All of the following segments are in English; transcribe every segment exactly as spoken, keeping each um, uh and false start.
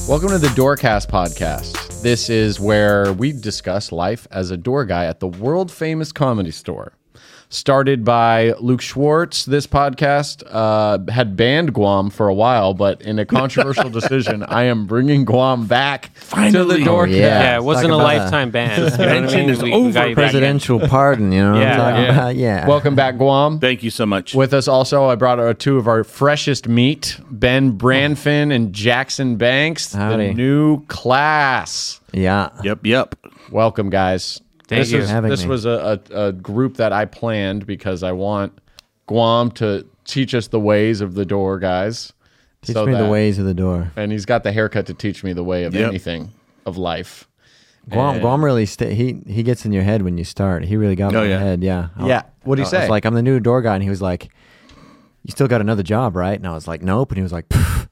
Welcome to the Doorcast podcast. This is where we discuss life as a door guy at the world famous Comedy Store. Started by Luke Schwartz, this podcast uh, had banned Guam for a while, but in a controversial decision, I am bringing Guam back Finally. to the Doorcast. Oh, yeah. Yeah, it wasn't a lifetime ban. You know what I mean? is We- we over. got you back in. Presidential pardon, you know what Yeah, I'm talking yeah. about? Yeah. Welcome back, Guam. Thank you so much. With us also, I brought uh, two of our freshest meat, Ben Branfin and Jackson Banks, Howdy. the new class. yeah. Yep, yep. Welcome, guys. Thank this you is, for having this me. was a, a, a group that I planned because I want Guam to teach us the ways of the door guys. Teach so me the that- ways of the door. And he's got the haircut to teach me the way of Yep. anything of life. Guam, And- Guam really, sta he he gets in your head when you start. He really got Oh, in my yeah. head, yeah. I- Yeah. What'd he I say? was like, I'm the new door guy. And he was like, you still got another job, right? And I was like, nope. And he was like, Pff.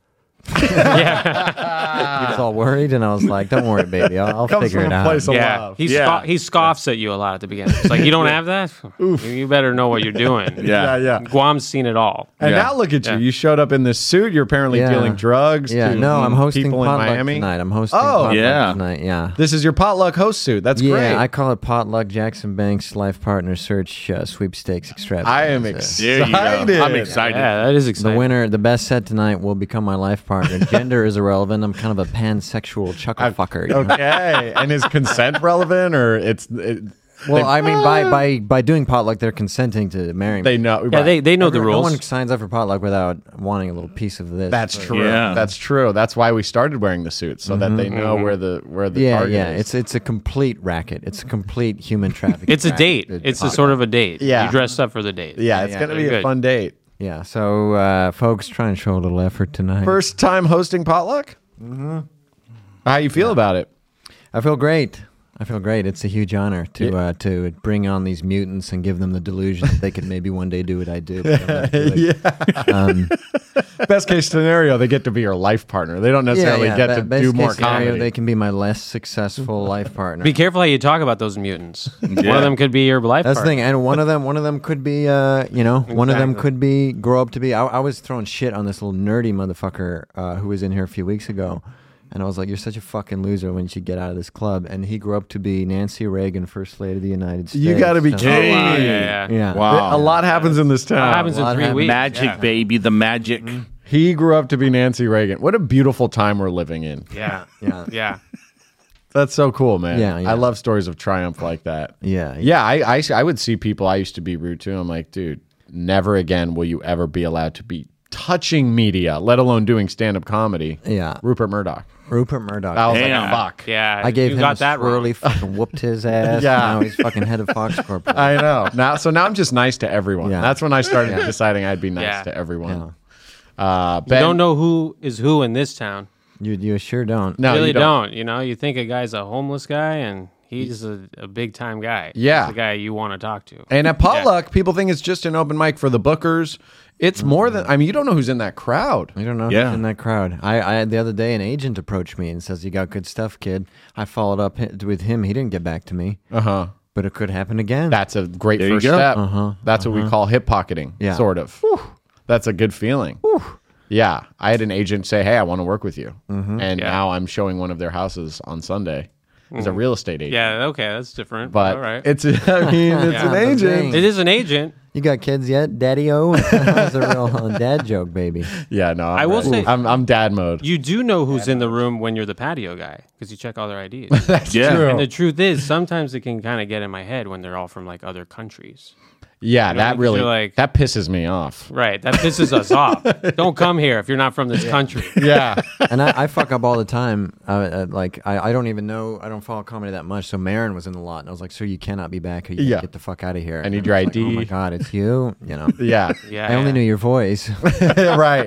Yeah, He was all worried. And I was like, don't worry, baby. I'll, I'll Comes figure from it a out. place of yeah. love. He, Yeah. sco- he scoffs at you a lot at the beginning. It's like, you don't have that? You- You better know what you're doing. Yeah. Yeah, yeah. Guam's seen it all. And Yeah. now look at you. Yeah. You showed up in this suit. You're apparently Yeah. dealing drugs Yeah, to no, I'm hosting people in potluck Miami. tonight. I'm hosting Oh. potluck Yeah. tonight, yeah. This is your potluck host suit. That's yeah, great. I call it Potluck Jackson Banks Life Partner Search uh, Sweepstakes Extravaganza. I am There excited. you go. I'm excited. Yeah, that is The exciting. winner, the best set tonight will become my life partner. Gender is irrelevant. I'm kind of a pansexual chuckle fucker. you know? Okay. And is consent relevant or it's it, Well, I mean, by by by doing potluck, they're consenting to marrying. they me. know? Yeah, they, they know the No rules. one signs up for potluck without wanting a little piece of this. That's But- true. Yeah. That's true. That's why we started wearing the suits so that they know where the where the Yeah, target yeah. is. It's it's a complete racket. It's a complete human trafficking. It's a racket. date. The It's a potluck. sort of a date. Yeah. You dressed up for the date. yeah, it's yeah, gonna be very a good. fun date. Yeah. So, uh, folks, try and show a little effort tonight. First time hosting potluck. Mm-hmm. How you feel about it? I feel great. I feel great. It's a huge honor to uh, to bring on these mutants and give them the delusion that they could maybe one day do what I do. But I'm not doing it. Yeah. Um, Best case scenario, they get to be your life partner. They don't necessarily yeah, get be- to best do case more scenario, comedy. They can be my less successful life partner. Be careful how you talk about those mutants. One Yeah. of them could be your life That's the partner. thing, and one of them, one of them could be, uh, you know, one of them Exactly. could be grow up to be. I, I was throwing shit on this little nerdy motherfucker uh, who was in here a few weeks ago, and I was like, "You're such a fucking loser when you should get out of this club." And he grew up to be Nancy Reagan, First Lady of the United States. You gotta be So- kidding. Oh, wow, me. yeah, yeah. Yeah. Wow. A lot happens in this That town. happens a lot in three happens. weeks. Magic, yeah. baby. The magic. He grew up to be Nancy Reagan. What a beautiful time we're living in. Yeah. Yeah. Yeah. That's so cool, man. Yeah, yeah. I love stories of triumph like that. Yeah. Yeah, I, I, I would see people I used to be rude to. I'm like, dude, never again will you ever be allowed to be touching media, let alone doing stand-up comedy. Yeah. Rupert Murdoch. Rupert Murdoch. I was Damn. like, fuck. Yeah. I gave you him got a that swirly, wrong. fucking whooped his ass. Yeah. Now he's fucking head of Fox Corp. I know. Now, so now I'm just nice to everyone. Yeah. That's when I started deciding I'd be nice Yeah. to everyone. Yeah. Uh, You Ben, don't know who is who in this town. You you sure don't. No, really you don't. don't. You know, you think a guy's a homeless guy and he's a, a big time guy. Yeah. He's the guy you want to talk to. And at potluck, people think it's just an open mic for the bookers. It's more than, I mean, you don't know who's in that crowd. You don't know Yeah. who's in that crowd. I, I the other day an agent approached me and says, "You got good stuff, kid." I followed up hi- with him. He didn't get back to me, Uh huh. but it could happen again. That's a great There you first go. step. Uh-huh, That's what we call hip pocketing, Yeah. sort of. That's a good feeling. Yeah. I had an agent say, hey, I want to work with you. Mm-hmm. And Yeah. now I'm showing one of their houses on Sunday as a real estate agent. Yeah, okay, that's different. But all right. it's, I mean, it's Yeah, an but agent. dang. it is an agent. You got kids yet, Daddy-O? That's a real uh, dad joke, baby. Yeah, no. I'm I will ready. say- I'm, I'm dad mode. You do know who's in the room when you're the patio guy because you check all their I Ds. That's Yeah. true. And the truth is, sometimes it can kind of get in my head when they're all from like other countries. Yeah, know, that because really, you're like- that pisses me off. Right. That pisses us off. Don't come here if you're not from this country. Yeah. And I, I fuck up all the time. Uh, uh, like, I, I don't even know. I don't follow comedy that much. So Marin was in the lot, and I was like, "Sir, you cannot be back. You Yeah. get the fuck out of here." I need And your was like, I D. Oh my God, it's you. You know. Yeah. Yeah. I only yeah. knew your voice. right.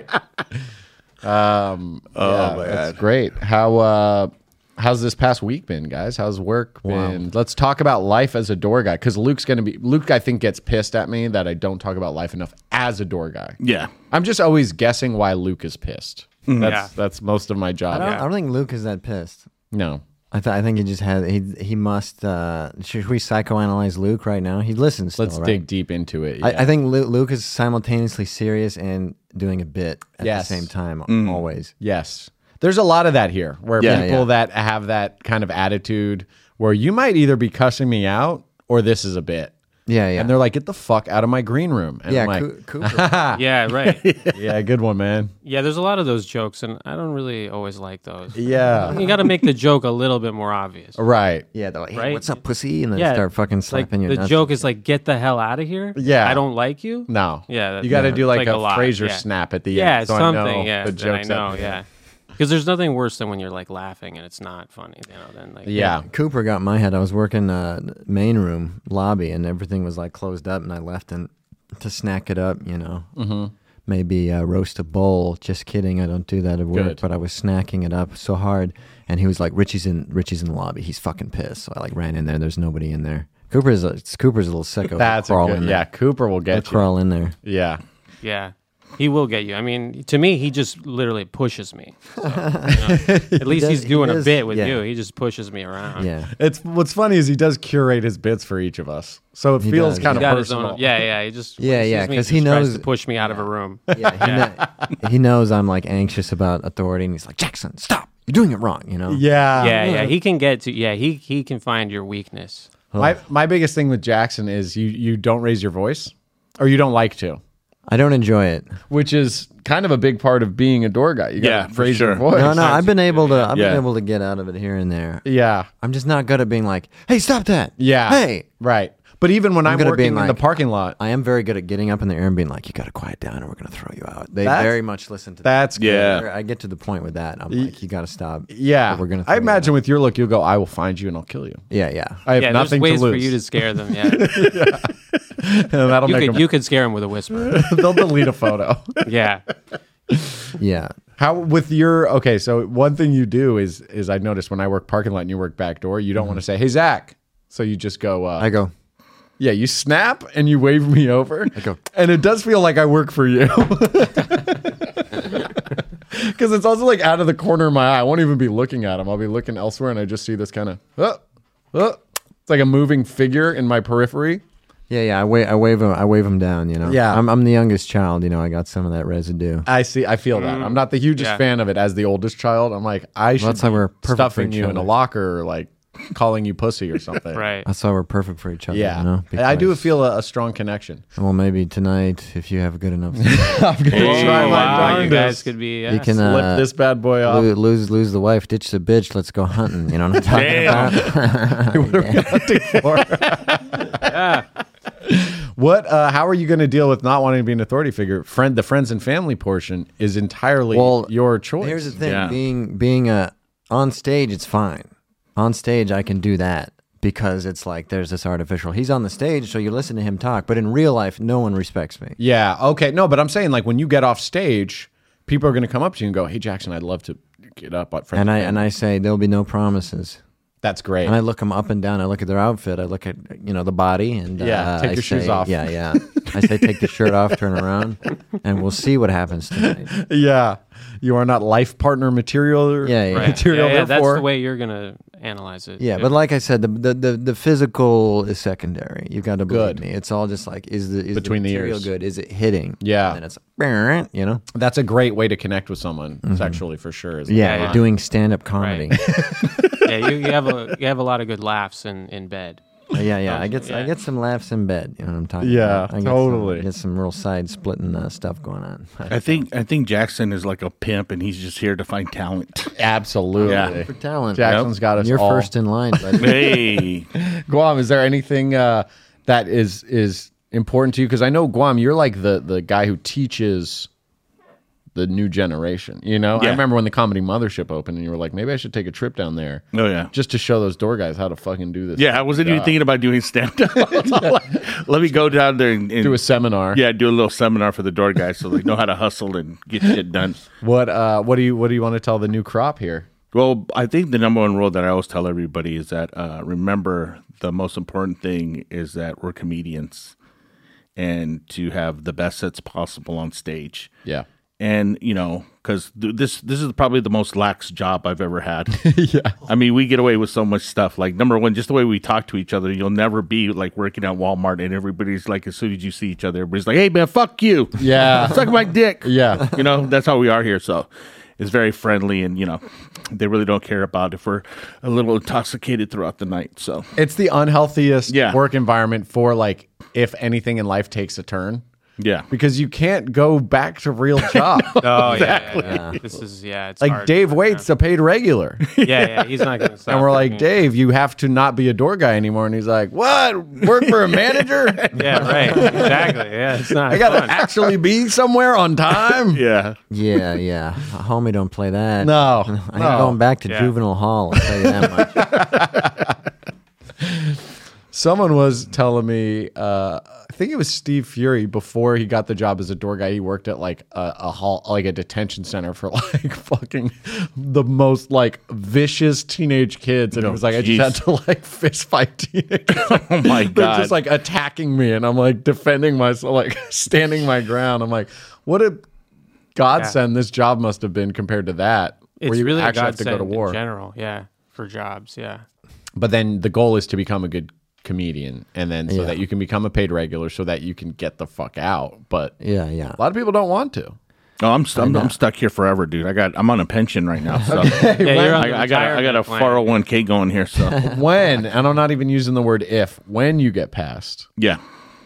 Um, Oh, yeah, my that's God. great. How uh, how's this past week been, guys? How's work Wow. been? Let's talk about life as a door guy because Luke's gonna be Luke. I think gets pissed at me that I don't talk about life enough as a door guy. Yeah. I'm just always guessing why Luke is pissed. That's Yeah. that's most of my I job. don't, Yeah. I don't think Luke is that pissed. No. I, th- I think he just had he he must. Uh, should we psychoanalyze Luke right now? He listens. Still, Let's right? dig deep into it. I, yeah. I think Lu- Luke is simultaneously serious and doing a bit at Yes. the same time. Mm. Always. yes. There's a lot of that here where Yeah, people yeah. that have that kind of attitude where you might either be cussing me out or this is a bit. Yeah, yeah. And they're like, get the fuck out of my green room. And yeah, I'm like, Coo- Cooper. Yeah, right. yeah, good one, man. Yeah, there's a lot of those jokes, and I don't really always like those. Yeah. You got to make the joke a little bit more obvious. Right. Yeah, they're like, hey, Right? what's up, pussy? And then Yeah, start fucking It's like slapping your the nuts. joke is like, get the hell out of here. Yeah. I don't like you. No. Yeah, that- You got to yeah. do like, It's like a, a lot, Fraser yeah. snap at the Yeah, end. So something. I know yeah, the then I joke's know. up. Yeah, because there's nothing worse than when you're like laughing and it's not funny. You know, then like Yeah. Cooper got in my head. I was working uh, main room lobby, and everything was like closed up, and I left and to snack it up. You know, mm-hmm. maybe uh, roast a bowl. Just kidding. I don't do that at work. Good. But I was snacking it up so hard, and he was like, "Richie's in Richie's in the lobby. He's fucking pissed." So I like ran in there. There's nobody in there. Cooper's a, it's Cooper's a little sicko. He'll That's a crawl good, in there. yeah. Cooper will He'll get you. crawl in there. Yeah. yeah. He will get you. I mean, to me, he just literally pushes me. So, you know, at least does- he's doing he a is- bit with yeah. you. He just pushes me around. Yeah. It's what's funny is he does curate his bits for each of us, so it He feels does. kind He of got his personal. own. Yeah, yeah. He just Yeah, when he yeah, sees me, 'cause he he just tries knows- to push me out of a room. Yeah, he, kno- he knows I'm like anxious about authority, and he's like, Jackson, stop! You're doing it wrong. You know. Yeah, Yeah, yeah. He can get to. Yeah, he he can find your weakness. My my biggest thing with Jackson is you you don't raise your voice, or you don't like to, I don't enjoy it. which is kind of a big part of being a door guy. You gotta Yeah, for raise your sure. voice. No, no, I've been able to. I've Yeah. been able to get out of it here and there. Yeah, I'm just not good at being like, "Hey, stop that!" yeah. Hey, right. But even when I'm, good at working being in the like- parking lot, I am very good at getting up in the air and being like, "You got to quiet down, or we're gonna throw you out." They That's- very much listen to that's good. Yeah. I get to the point with that. I'm like, "You got to stop." Yeah, or we're gonna. Throw I you imagine out." with your look, you'll go, "I will find you and I'll kill you." Yeah, yeah. I have Yeah, nothing there's ways to lose. for you to scare them. Yeah, and that'll you make could them. you could scare them with a whisper. They'll delete a photo. Yeah, Yeah. How with your okay? So one thing you do is is I noticed when I work parking lot and you work back door, you don't want to say, "Hey Zach," so you just go. Uh, I go. Yeah, you snap and you wave me over. I go. And it does feel like I work for you. Because it's also like out of the corner of my eye. I won't even be looking at him. I'll be looking elsewhere and I just see this kind of, uh, uh, it's like a moving figure in my periphery. Yeah, yeah. I wave. I wave him. I wave him down. You know. Yeah. I'm. I'm the youngest child. You know. I got some of that residue. I see. I feel that. I'm not the hugest yeah. fan of it as the oldest child. I'm like, I should that's why be we're perfect for stuffing each you in a other. locker or like calling you pussy or something. right. That's why we're perfect for each other. Yeah. You know. I do Because- feel a, a strong connection. Well, maybe tonight, if you have a good enough, I'm going to Oh, try my wow, you darndest. guys could be. Yeah. you can Flip uh, this bad boy off. lo- lose lose the wife, ditch the bitch. Let's go hunting. You know what I'm talking Damn. about? What are we hunting for? yeah. What? Uh, how are you going to deal with not wanting to be an authority figure? Friend, the friends and family portion is entirely Well, your choice. Here's the thing: Yeah. being being a on stage, it's fine. On stage, I can do that because it's like there's this artificial. He's on the stage, so you listen to him talk. But in real life, no one respects me. Yeah. Okay. No, but I'm saying like when you get off stage, people are going to come up to you and go, "Hey, Jackson, I'd love to get up." At friends And I family." and I say there'll be no promises. That's great. And I look them up and down. I look at their outfit. I look at you know the body and Yeah, uh, take I your shoes say- off. Yeah, yeah. I say take the shirt off, turn around, and we'll see what happens tonight. yeah. You are not life partner material. Or Yeah, yeah. Right. Material yeah, yeah, that's therefore. the way you're gonna analyze it. Yeah, but like I said, the the the, the physical is secondary. You got to believe Good. me. It's all just like is the is Between the the material ears. good? Is it hitting? Yeah. and then it's like, you know. That's a great way to connect with someone sexually for sure. is Yeah, yeah. doing stand up comedy. yeah, you, you have a you have a lot of good laughs in, in bed. Uh, yeah, yeah. I get I Yeah. get some laughs in bed. You know what I'm talking Yeah, about? I get totally. Some, get some real side splitting uh, stuff going on. I think I think Jackson is like a pimp, and he's just here to find talent. Absolutely. Yeah. For talent, Jackson's got us you're all. first in line. Buddy. Hey, Guam, is there anything uh, that is is important to you? Because I know Guam, you're like the the guy who teaches the new generation. You know, I Yeah. remember when the Comedy Mothership opened, and you were like, maybe I should take a trip down there oh yeah, just to show those door guys how to fucking do this. yeah. I wasn't even thinking about doing stand up. Let me go down there and, and Do a seminar. yeah, do a little seminar for the door guys so they know how to hustle and get shit done. What uh what do you what do you want to tell the new crop here? Well, I think the number one rule that I always tell everybody is that uh, remember the most important thing is that we're comedians and to have the best sets possible on stage. Yeah. And you know, because th- this this is probably the most lax job I've ever had. yeah. I mean, we get away with so much stuff. Like number one, just the way we talk to each other. You'll never be like working at Walmart and everybody's like, as soon as you see each other, everybody's like, "Hey man, fuck you, Yeah. suck my dick." Yeah. You know, that's how we are here. So, is very friendly, and you know, they really don't care about if we're a little intoxicated throughout the night. So It's the unhealthiest Yeah. work environment for like if anything in life takes a turn. yeah, Because you can't go back to real job. Oh yeah, yeah, yeah. This is yeah. It's like hard. Dave Waite's a paid regular. Yeah, yeah. He's not gonna stop. And we're like, working. Dave, you have to not be a door guy anymore. And he's like, what? Work for a manager? Yeah, right. Exactly. Yeah, it's not. I got to fun. actually be somewhere on time? yeah. Yeah, yeah. Homie, don't play that. No. I ain't no. going back to Yeah. juvenile hall. I'll tell you that much. Someone was telling me, uh, I think it was Steve Fury, before he got the job as a door guy, he worked at like a, a hall, like a detention center for like fucking the most like vicious teenage kids. And it Oh, was like, I geez. just had to like fist fight teenagers. Oh my They're god. just like attacking me, and I'm like defending myself, like standing my ground. I'm like, what a godsend this job must have been compared to that, It's where you really actually a have to go to godsend war. in general. Yeah, for jobs. Yeah. But then the goal is to become a good comedian, and then so Yeah. that you can become a paid regular, so that you can get the fuck out. But Yeah, yeah. a lot of people don't want to. Oh, I'm, st- I'm I'm stuck here forever, dude. I got I'm on a pension right now, so Yeah, you're on the I, I got a, I got a retirement plan. four oh one k going here. So When, and I'm not even using the word if, when you get passed, yeah,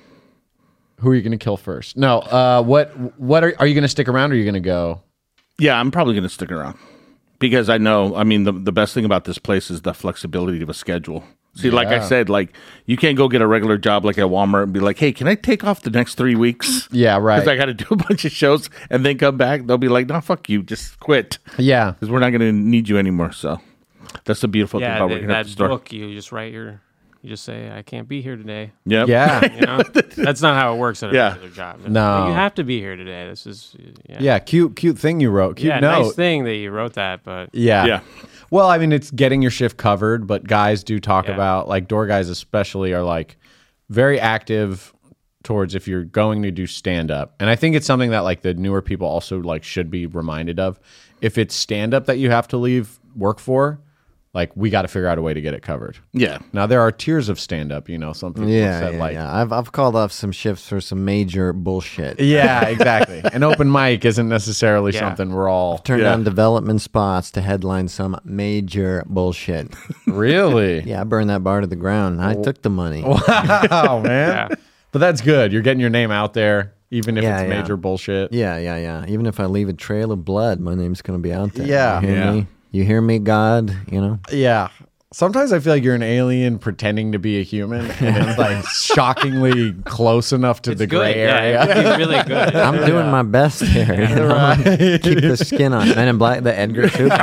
who are you going to kill first? No, uh, what what are, are you going to stick around, or are you going to go? yeah, I'm probably gonna stick around because I know. I mean, the the best thing about this place is the flexibility of a schedule. See, like I Yeah. said, like you can't go get a regular job like at Walmart and be like, "Hey, can I take off the next three weeks?" Yeah, right. Because I got to do a bunch of shows and then come back. They'll be like, "No, fuck you, just quit," Yeah. because we're not gonna need you anymore. So that's the beautiful thing Yeah, about th- working at that the store. book. You just write your. You just say, "I can't be here today." Yep. Yeah. You know, that's not how it works at a Yeah. regular job. No. you have to be here today. This is yeah, Yeah, cute, cute thing you wrote. Cute yeah. note. Nice thing that you wrote that, but Yeah. Yeah. Well, I mean, it's getting your shift covered, but guys do talk Yeah. about, like, door guys especially are like very active towards if you're going to do stand up. And I think it's something that like the newer people also like should be reminded of. If it's stand up that you have to leave work for, like we got to figure out a way to get it covered. Yeah. Now there are tiers of stand up, you know, some people Yeah, said yeah, like yeah. I've I've called off some shifts for some major bullshit. Yeah, exactly. An open mic isn't necessarily Yeah. something we're all Turned Yeah. down development spots to headline some major bullshit. really. Yeah, I burned that bar to the ground. I took the money. Oh man. Yeah. But that's good. You're getting your name out there, even if Yeah, it's yeah. major bullshit. Yeah, yeah, yeah. Even if I leave a trail of blood, my name's gonna be out there. Yeah. you hear Yeah. me? You hear me, God? You know. Yeah. Sometimes I feel like you're an alien pretending to be a human, and it's like shockingly close enough to it's the good. gray Yeah, area. it's really good. I'm doing my best here. You know? Right. Keep the skin on. Men in Black, the Edgar Cooper.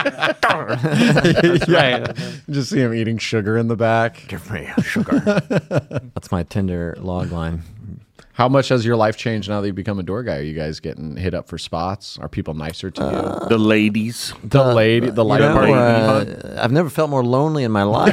That's right. Just see him eating sugar in the back. Give me sugar. That's my Tinder log line. How much has your life changed now that you become a door guy? Are you guys getting hit up for spots? Are people nicer to you? The ladies. The lady, the You light know, party. uh, I've never felt more lonely in my life.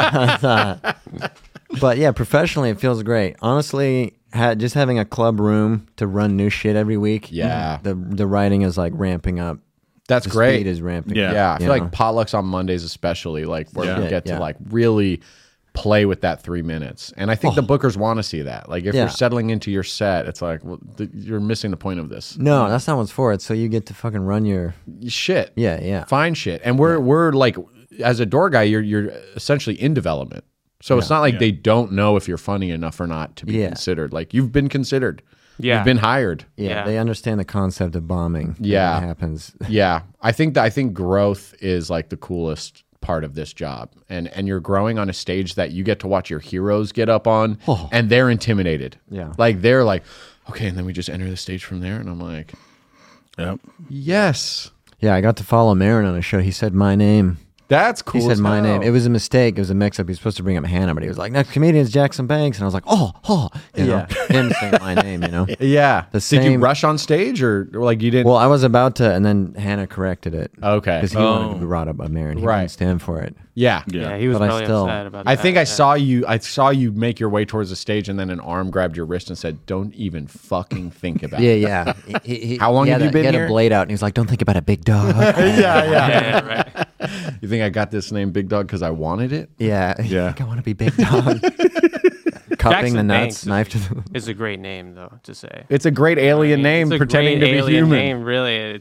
But yeah, professionally, it feels great. Honestly, ha- just having a club room to run new shit every week. Yeah. the the writing is like ramping up. That's The great. speed is ramping. Yeah. up, Yeah, I feel you like know? potlucks on Mondays, especially, like where Yeah. you get Yeah. to like really play with that three minutes. And I think the bookers want to see that. Like if Yeah. you're settling into your set, it's like well, th- you're missing the point of this. No, that's not what's for it. So you get to fucking run your Shit. yeah, yeah. Fine shit. And we're we're like as a door guy, you're you're essentially in development. So it's not like they don't know if you're funny enough or not to be Yeah. considered. Like you've been considered. Yeah. You've been hired. Yeah, Yeah. they understand the concept of bombing. when Yeah. it happens. Yeah. I think that I think growth is like the coolest part of this job. And and you're growing on a stage that you get to watch your heroes get up on and they're intimidated. Yeah. Like they're like, okay, and then we just enter the stage from there. And I'm like, Yep. yes. Yeah, I got to follow Marin on a show. He said my name. That's cool. He said as my hell. name. It was a mistake. It was a mix-up. He was supposed to bring up Hannah, but he was like, "Next comedian is Jackson Banks," and I was like, "Oh, oh," you know, him saying my name. You know. Yeah. The Did you same- rush on stage or, or like you didn't? Well, I was about to, and then Hannah corrected it. Okay. Because he wanted to be brought up by Marin. He Right. didn't stand for it. yeah. Yeah. Yeah, he was But I really still- upset about I that. think I yeah. saw you. I saw you make your way towards the stage, and then an arm grabbed your wrist and said, "Don't even fucking think about Yeah, it." yeah. He- he- How long he have had you a- been He had here? a blade out, and he was like, "Don't think about it, big dog." yeah, yeah. Yeah, yeah, right. You think I got this name, Big Dog, because I wanted it? Yeah, Yeah. I think I want to be big dog. Cupping the Jackson nuts, Banks knife to the. It's a great name though to say. It's a great alien I mean, name it's a pretending great to be alien human. Name, really, it's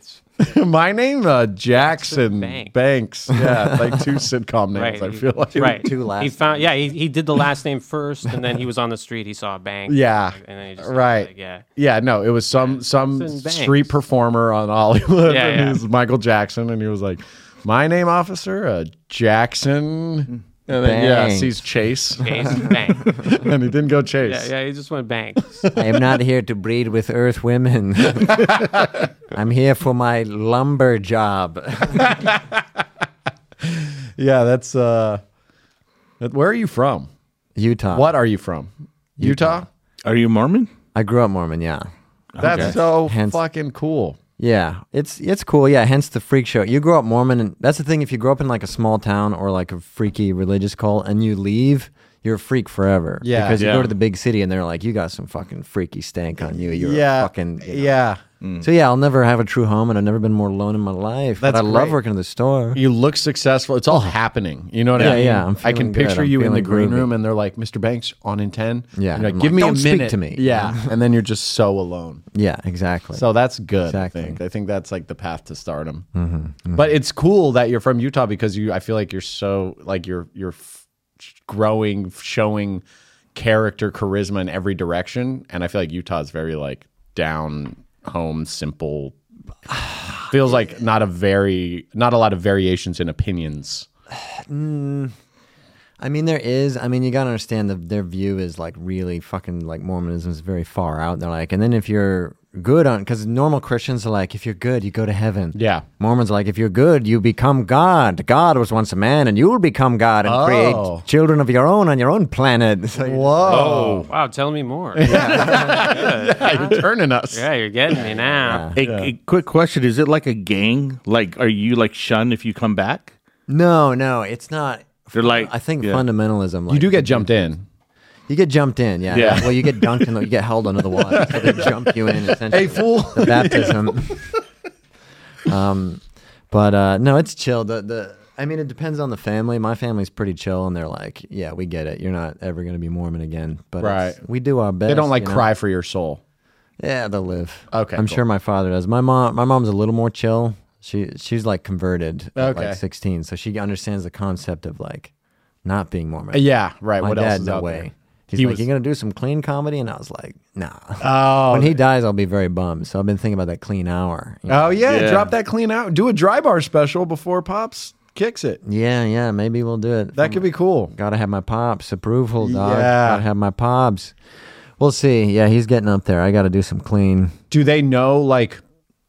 My name, uh, Jackson Bank. Banks. Yeah, like two sitcom names. Right. I feel like. right. two last He found. Yeah, he, he did the last name first, and then he was on the street. He saw a bank. Yeah. and then he just Right. Like, yeah. Yeah, no, it was some some Jackson Banks. street performer on Hollywood. Yeah, and yeah. He was Michael Jackson, and he was like, "My name, officer, uh, Jackson." And then, yeah, Banks. sees Chase, Chase Bank. and he didn't go Chase. Yeah, yeah. He just went bank. I am not here to breed with Earth women. I'm here for my lumber job. Yeah, that's. uh that- Where are you from? Utah. What are you from? Utah. Are you Mormon? I grew up Mormon, yeah. That's Okay. so Hence- fucking cool. Yeah, it's it's cool. Yeah, hence the freak show. You grow up Mormon, and that's the thing. If you grow up in like a small town or like a freaky religious cult, and you leave, you're a freak forever. Yeah. because you Yeah. go to the big city, and they're like, "You got some fucking freaky stank on you. You're yeah, a fucking you know." yeah. So yeah, I'll never have a true home, and I've never been more alone in my life. That's but I love great. working at the store. You look successful. It's all happening. You know what Yeah, I mean? yeah, I'm I can feeling good. picture I'm you in the feeling green groovy. room, and they're like, "Mister Banks, on in ten." Yeah, And you're like, I'm give like, me "Don't a speak minute to me." Yeah, and then you're just so alone. Yeah, exactly. So that's good. Exactly. I think. I think that's like the path to stardom. Mm-hmm, mm-hmm. But it's cool that you're from Utah because you. I feel like you're so like you're you're f- growing, showing character, charisma in every direction, and I feel like Utah is very like down home, simple. Feels like not a very not a lot of variations in opinions. I mean, there is. I mean, you gotta understand that their view is like really fucking like Mormonism is very far out. They're like, and then if you're good on, because normal Christians are like, if you're good, you go to heaven. Yeah. Mormons are like, if you're good, you become God. God was once a man, and you will become God and Oh. create children of your own on your own planet. So you're just- Whoa! Wow, tell me more. Yeah, you're turning us. Yeah, you're getting me now. Yeah. A, a quick question: is it like a gang? Like, are you like shunned if you come back? No, no, it's not. They're like, I think yeah. fundamentalism. Like, You do get jumped in. You get jumped in, yeah. Yeah. Well, you get dunked in, the, you get held under the water. So they jump you in, essentially. Hey, fool. The baptism. um, but uh, no, it's chill. The the I mean, it depends on the family. My family's pretty chill, and they're like, yeah, we get it. You're not ever going to be Mormon again. But it's- Right. we do our best. They don't like you know? cry for your soul. Yeah, they'll live. Okay, I'm cool. sure my father does. My mom, my mom's a little more chill. She she's like converted at Okay. like sixteen, so she understands the concept of like not being Mormon. Yeah, right. My what dad, else is no out way. there? He's He like, was- "You gonna do some clean comedy?" And I was like, "Nah." Oh, When he dies, I'll be very bummed. So I've been thinking about that clean hour. you know? oh yeah, Yeah. drop that clean out. Do a dry bar special before Pops kicks it. Yeah, yeah. Maybe we'll do it. That could be cool. Gotta have my pops approval, dog. Yeah. Gotta have my pops. We'll see. Yeah, he's getting up there. I got to do some clean. Do they know like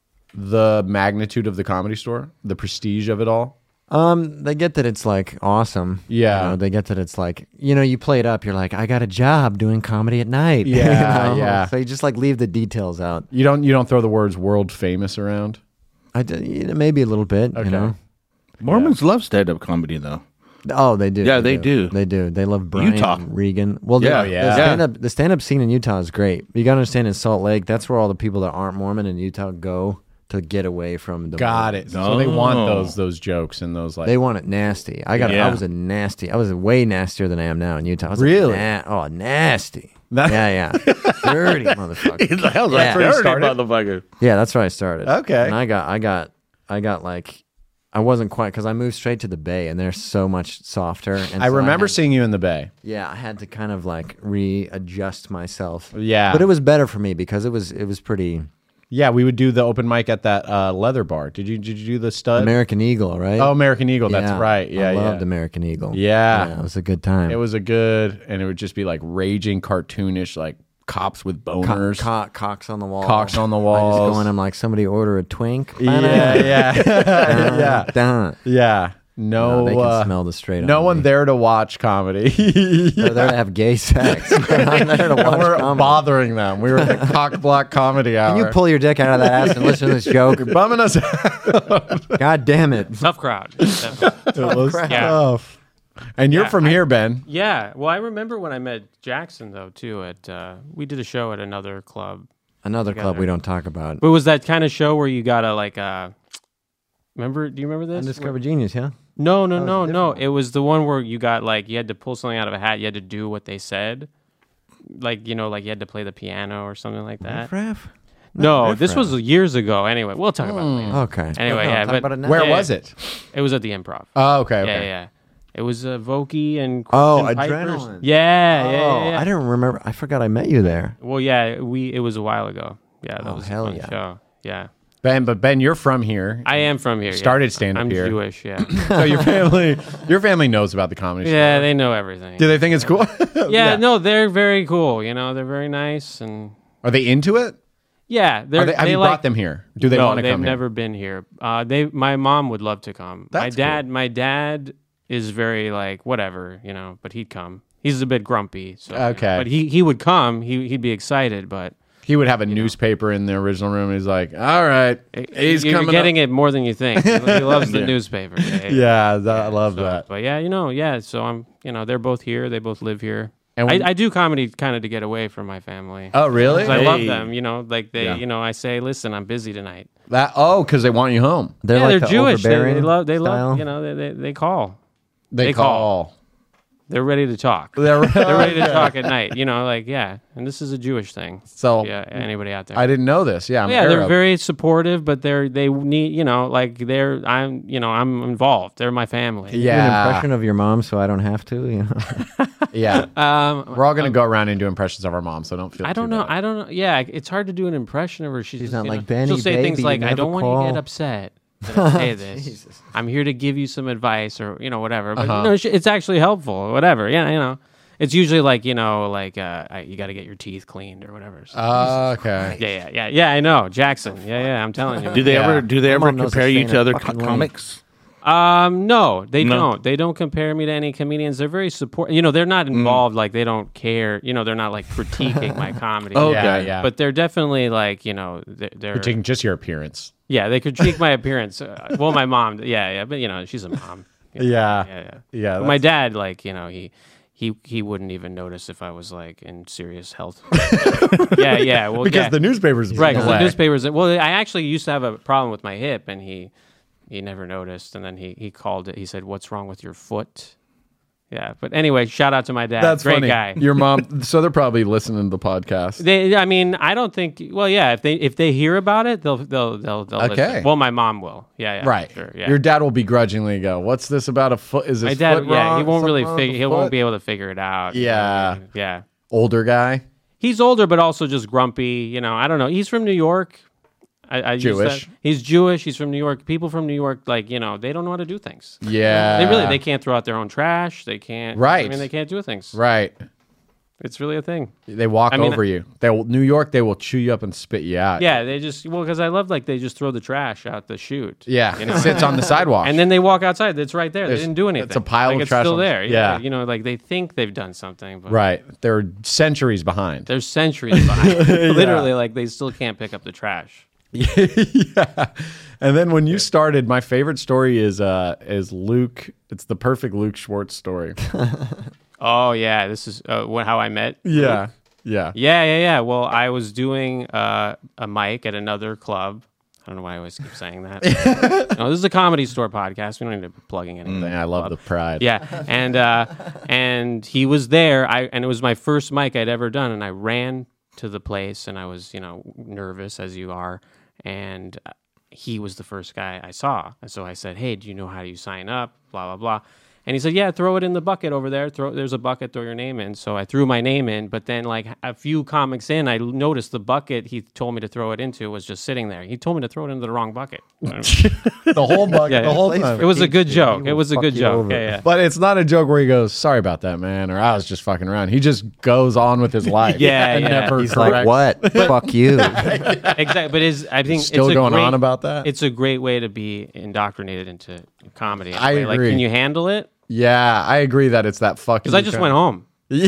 the magnitude of the Comedy Store, the prestige of it all? Um, they get that it's like awesome. Yeah. You know, they get that it's like, you know, you play it up. You're like, I got a job doing comedy at night. you Yeah, know? yeah. So you just like leave the details out. You don't you don't throw the words world famous around? I did, you know, maybe a little bit. Okay. You know. Mormons love stand-up comedy, though. Oh, they do. Yeah, they do. They do. They love Brian Utah. Regan. Well, Yeah, the, yeah. the stand up the stand up scene in Utah is great. You got to understand in Salt Lake, that's where all the people that aren't Mormon in Utah go to get away from the Got Mormons. it. So they want Oh. those those jokes and those like They want it nasty. I got. Yeah. I was a nasty. I was way nastier than I am now in Utah. I was Really? Na- oh, nasty. That- yeah, yeah. Dirty motherfucker. He's like, I was Yeah. like, That's where you dirty started? motherfucker. Yeah, that's where I started. Okay. And I got. I got. I got like. I wasn't quite because I moved straight to the Bay and they're so much softer. And I so remember had- seeing you in the Bay. Yeah, I had to kind of like readjust myself. Yeah. But it was better for me because it was it was pretty Yeah, we would do the open mic at that uh, leather bar. Did you did you do the stud? American Eagle, right? oh, American Eagle. That's Yeah. right. Yeah, I yeah. loved American Eagle. Yeah. it was a good time. It was a good, and it would just be like raging cartoonish, like cops with Co- boners. co- cocks on the wall. Cocks on the I just walls. go in, I'm like, somebody order a twink. yeah, yeah, yeah, Dun. yeah. No, No, they can uh, smell the straight. no on one me. there to watch comedy. They're there to have gay sex. I'm there to And watch we're comedy. bothering them. We were at the cock block comedy hour. Can you pull your dick out of that ass and listen to this joke? You're bumming us out. God damn it. Tough crowd. Definitely. It was Yeah. tough. And you're Yeah, from I- here, Ben. Yeah. Well, I remember when I met Jackson though too. At uh, we did a show at another club. Another club Together. we don't talk about. But was that kind of show where you gotta like uh remember? Do you remember this? Undiscovered Genius, yeah? No, no, was a no, different no. one. It was the one where you got like you had to pull something out of a hat. You had to do what they said. Like you know, like you had to play the piano or something like that. Riff Raff? No, this was years ago. Anyway, we'll talk about it later. Okay. Anyway, No, yeah, talk but- about it now. Where Yeah, was yeah. it? It was at the Improv. Oh, okay, Yeah, okay. yeah. It was uh, Vokey and Oh, Kristen Pipers. Adrenaline. Yeah, yeah, Oh, yeah, yeah. I didn't remember. I forgot I met you there. Well, yeah, we. It was a while ago. Yeah, that Oh, was hell a fun yeah. show. Yeah, Ben, but Ben, you're from here. I am from here. yeah. Started stand-up I'm here. Jewish. Yeah, So your family, your family knows about the comedy store. yeah, they know everything. Do they think it's cool? yeah, no, they're very cool. You know, they're very nice and Are they into it? yeah, they're. Are they, have they you like, brought them here? Do they no, want to they've come never been here. Uh, they, my mom would love to come. my That's dad, cool. my dad is very like whatever, you know, but he'd come. He's a bit grumpy. So, you know, Okay. but he he would come. He he'd be excited, but. here? He would have a newspaper in the original room. He's like, all right, he's You're coming getting up. it more than you think. He he loves the newspaper. Yeah, Yeah, that, I love so- that. But yeah, you know, yeah. So I'm, you know, they're both here. They both live here. And I, when- I do comedy kind of to get away from my family. Oh, really? 'Cause I love Hey. them. You know, like they, Yeah. you know, I say, listen, I'm busy tonight. That oh, because they want you home. They're yeah, like they're the Jewish. They, they overbearing love. They style. love. You know, they they, they call. They, They call. call. They're ready to talk. They're, They're ready to talk at night. You know, like yeah. And this is a Jewish thing. So Yeah. Anybody out there? I didn't know this. Yeah, I'm yeah, they're Arab. very supportive, but they're they need you know like they're I'm you know I'm involved. They're my family. Do an Yeah, impression of your mom, so I don't have to. You know. yeah. Um, We're all gonna go around and do impressions of our mom, so don't feel. I don't too know. bad. I don't know. Yeah, it's hard to do an impression of her. She's, She's just, not you like, know, "Benny, she'll say things baby, like, you "I never don't want you to call." get upset that I say this. Jesus. I'm here to give you some advice, or you know, whatever." But Uh-huh. you know, she- it's actually helpful, or whatever. Yeah, you know, it's usually like you know, like uh, I, you got to get your teeth cleaned or whatever. So- Uh, okay. yeah, yeah, yeah, yeah. I know, Jackson. Yeah, yeah. I'm telling you. Do they Yeah. ever do they My ever mom knows compare to you stay in to a other fucking co- lane. comics? Um, no, they No. don't. They don't compare me to any comedians. They're very support. You know, they're not Mm. involved. Like they don't care. You know, they're not like critiquing my comedy. Oh, Yeah, Okay. yeah. But they're definitely like you know they're, they're Critiquing just your appearance. yeah they critique my appearance. Uh, well, my mom, yeah, yeah, but you know she's a mom. Yeah, Yeah. yeah, yeah. Yeah, But my that's- dad, like you know, he he he wouldn't even notice if I was like in serious health. yeah, yeah. Well, Because yeah. the newspapers, right, 'cause the away. newspapers. Well, I actually used to have a problem with my hip, and he he never noticed, and then he he called it. He said, "What's wrong with your foot?" Yeah, but anyway, shout out to my dad. That's Great funny. guy. Your mom. So they're probably listening to the podcast. They, I mean, I don't think. Well, yeah, if they if they hear about it, they'll they'll they'll, they'll Okay. listen. Well, my mom will. Yeah, yeah, Right. Sure, yeah. Your dad will begrudgingly go, "What's this about a foot? Is my his dad, foot yeah, wrong? he won't really Something wrong figure. with He the won't foot?" be able to figure it out. you know Yeah. what I mean? yeah. Older guy. He's older, but also just grumpy. You know, I don't know. He's from New York. I, I use Jewish. that. He's Jewish. He's from New York. People from New York, like you know, they don't know how to do things. Yeah. They really they can't throw out their own trash. They can't. Right. I mean, they can't do things. Right. It's really a thing. They walk I mean, over you. They will, New York. They will chew you up and spit you out. Yeah, they just well because I love like they just throw the trash out the chute. Yeah. You know? It sits on the sidewalk. And then they walk outside. It's right there. There's- they didn't do anything. it's a pile like, of it's trash still on- there. yeah. You know, like they think they've done something, but right. They're centuries behind. there's centuries behind. Literally, like they still can't pick up the trash. yeah. And then when you started, my favorite story is uh is Luke. It's the perfect Luke Schwartz story. Oh yeah, this is uh, wh- how I met. Yeah. Yeah. Yeah, yeah, yeah. Well, I was doing uh, a mic at another club. I don't know why I always keep saying that. No, this is a Comedy Store podcast. We don't need to be plugging anything. I love the pride. Yeah, and uh, and he was there. I and it was my first mic I'd ever done, and I ran to the place, and I was you know nervous as you are, and he was the first guy I saw, and so I said, "Hey, do you know how you sign up?" Blah blah blah. And he said, "Yeah, throw it in the bucket over there. Throw there's a bucket. Throw your name in." So I threw my name in, but then like a few comics in, I noticed the bucket he told me to throw it into was just sitting there. He told me to throw it into the wrong bucket. The whole bucket. Yeah, the yeah. whole Place time. for It was a keeps, good dude. joke. He It will was a fuck good you joke. over. Yeah, yeah. But it's not a joke where he goes, "Sorry about that, man," or "I was just fucking around." He just goes on with his life. Yeah, and yeah. never He's corrects. like, what? Fuck you. Exactly. But is I think Still it's a going great, on about that? It's a great way to be indoctrinated into comedy. I anyway. Like, agree. can you handle it? Yeah, I agree that it's that fucking. Because I just went home.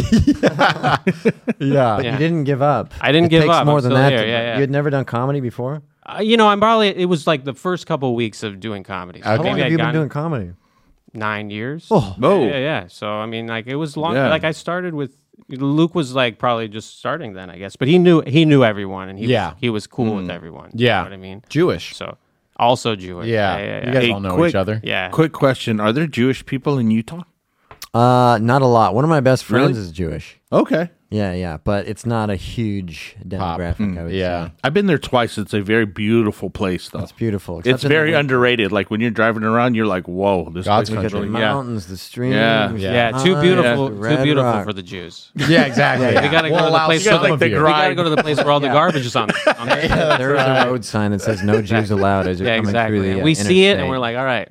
yeah. yeah. Yeah. You didn't give up. I didn't it give takes up. more I'm than still that. here. to- Yeah, yeah. You had never done comedy before? Uh, you know, I'm probably. It was like the first couple of weeks of doing comedy. So Okay. How long maybe have I'd you been gotten doing comedy? nine years. Oh. Oh. yeah, yeah. So I mean, like it was long. Yeah. Like I started with Luke was like probably just starting then, I guess. But he knew he knew everyone, and he Yeah. was, he was cool with everyone. Yeah. You know what I mean. Jewish. So also Jewish. Yeah. yeah, yeah. You guys Hey, all know quick- each other. yeah. Quick question: are there Jewish people in Utah? Uh, not a lot. One of my best friends Really? is Jewish. Okay. Yeah, yeah, but it's not a huge demographic. I would Yeah. say. I've been there twice. It's a very beautiful place, though. It's beautiful. It's except in the very winter. underrated. Like when you're driving around, you're like, "Whoa, this God's place We is got the country. really yeah." mountains, the streams. Yeah. Yeah, the too pines, beautiful, the too red beautiful rock. for the Jews. Yeah, exactly. We gotta go We'll to the allow place. some where the- of the you. we gotta grind. go to the place where all the garbage is on. on the Yeah, there is a road sign that says "No Jews allowed" as you're yeah, coming exactly. through the. And uh, we see it, and interstate. we're like, all right.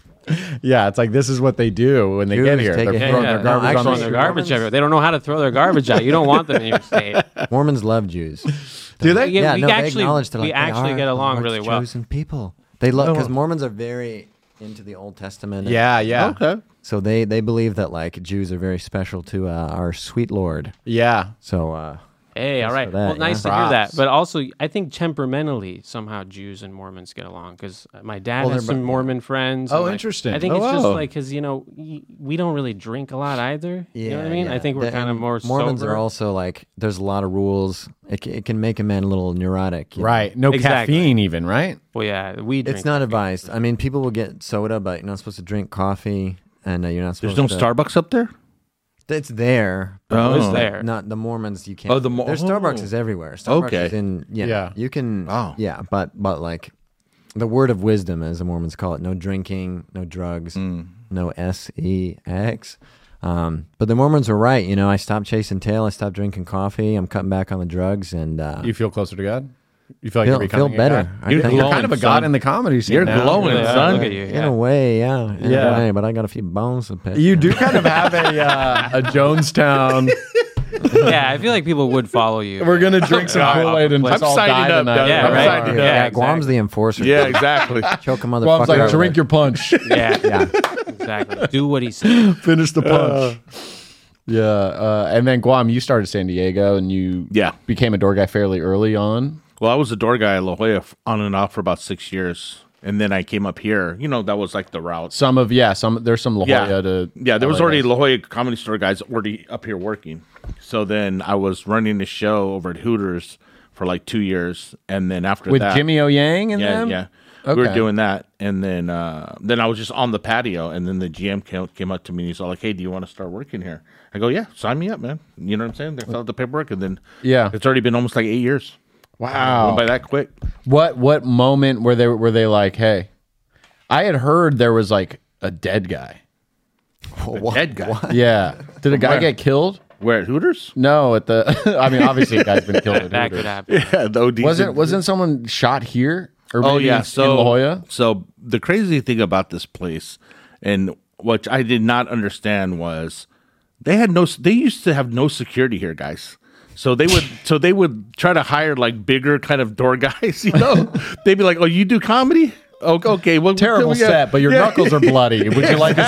Yeah, it's like this is what they do when they Jews get here. take They're a Yeah, throwing hit. yeah. their No, garbage actually, on Throwing the their Mormons- garbage everywhere. They don't know how to throw their garbage out. You don't want them in your state. Mormons love Jews. Do they? Yeah, Yeah, we no, they actually acknowledge they're we like, they actually are get along God's really well. chosen people. They love because Oh. Mormons are very into the Old Testament. and- Yeah, yeah. Okay. So they they believe that like Jews are very special to uh, our sweet Lord. Yeah. So uh, Hey, all right. for that, Well, nice yeah. to hear that. Props. But also, I think temperamentally, somehow Jews and Mormons get along because my dad Well, has they're some bo- Mormon friends. Oh, and, like, interesting. I think Oh, it's just wow. like because you know y- we don't really drink a lot either. yeah, you know what I mean? yeah. I think we're The- kind of and more Mormons sober. are also like there's a lot of rules. It can, it can make a man a little neurotic. you know? Right. No Exactly. caffeine, even, right? Well, yeah, we drink. It's not advised. I mean, people will get soda, but you're not supposed to drink coffee, and uh, you're not There's supposed no to. Starbucks up there. It's there. Oh. It's there. Not the Mormons. You can't. Oh, the Mo- There's Starbucks oh. is everywhere. Starbucks Okay. is in. Yeah, Yeah. You can. Oh. Yeah, but but like, the word of wisdom, as the Mormons call it, no drinking, no drugs, Mm. no S E X. Um, but the Mormons were right. You know, I stopped chasing tail. I stopped drinking coffee. I'm cutting back on the drugs, and uh, You feel closer to God? You feel like feel, you're feel becoming a better. God? I You're think- You're glowing, kind of a son. god in the comedy scene You're now. glowing, Yeah, son. look at you. In Yeah. a way, yeah. In Yeah. a way, but I got a few bones to pick. You do kind of have a uh, a Jonestown. yeah, I feel like people would follow you. We're gonna drink some Yeah. Kool-Aid and I'm let's all signing die up, tonight. Doug. Yeah, I'm right. signing Yeah, up. Yeah, Guam's the enforcer. Yeah, exactly. Choke a motherfucker. Guam's like, out. drink your punch. yeah, Yeah. exactly. Do what he said. Finish the punch. Yeah, uh, and then Guam, you started San Diego, and you Yeah. became a door guy fairly early on. Well, I was a door guy at La Jolla f- on and off for about six years, and then I came up here. You know, that was like the route. Some of yeah, some there's some La Jolla Yeah, to yeah. There was L A already guys. La Jolla Comedy Store guys already up here working. So then I was running the show over at Hooters for like two years, and then after with that, Jimmy O Yang and yeah, them. yeah. We were Okay. doing that, and then uh, then I was just on the patio, and then the G M came, came up to me and he's all like, "Hey, do you want to start working here?" I go, "Yeah, sign me up, man." You know what I'm saying? They filled out the paperwork, and then Yeah. it's already been almost like eight years. Wow. Went by that quick. What what moment were they were they like, hey, I had heard there was like a dead guy. What? Dead guy. Yeah. Did a guy Where? get killed? Where at Hooters? No, at the. I mean, obviously, a guy's been killed. At That Hooters. could happen. Yeah, the O D. Wasn't wasn't someone shot here? Or Oh maybe yeah, in so La Jolla. so the crazy thing about this place, and what I did not understand was they had no. They used to have no security here, guys. So they would, so they would try to hire like bigger kind of door guys. You know, they'd be like, "Oh, you do comedy? Okay, okay. Well, Terrible yeah, set, but your yeah." knuckles are bloody. Would you like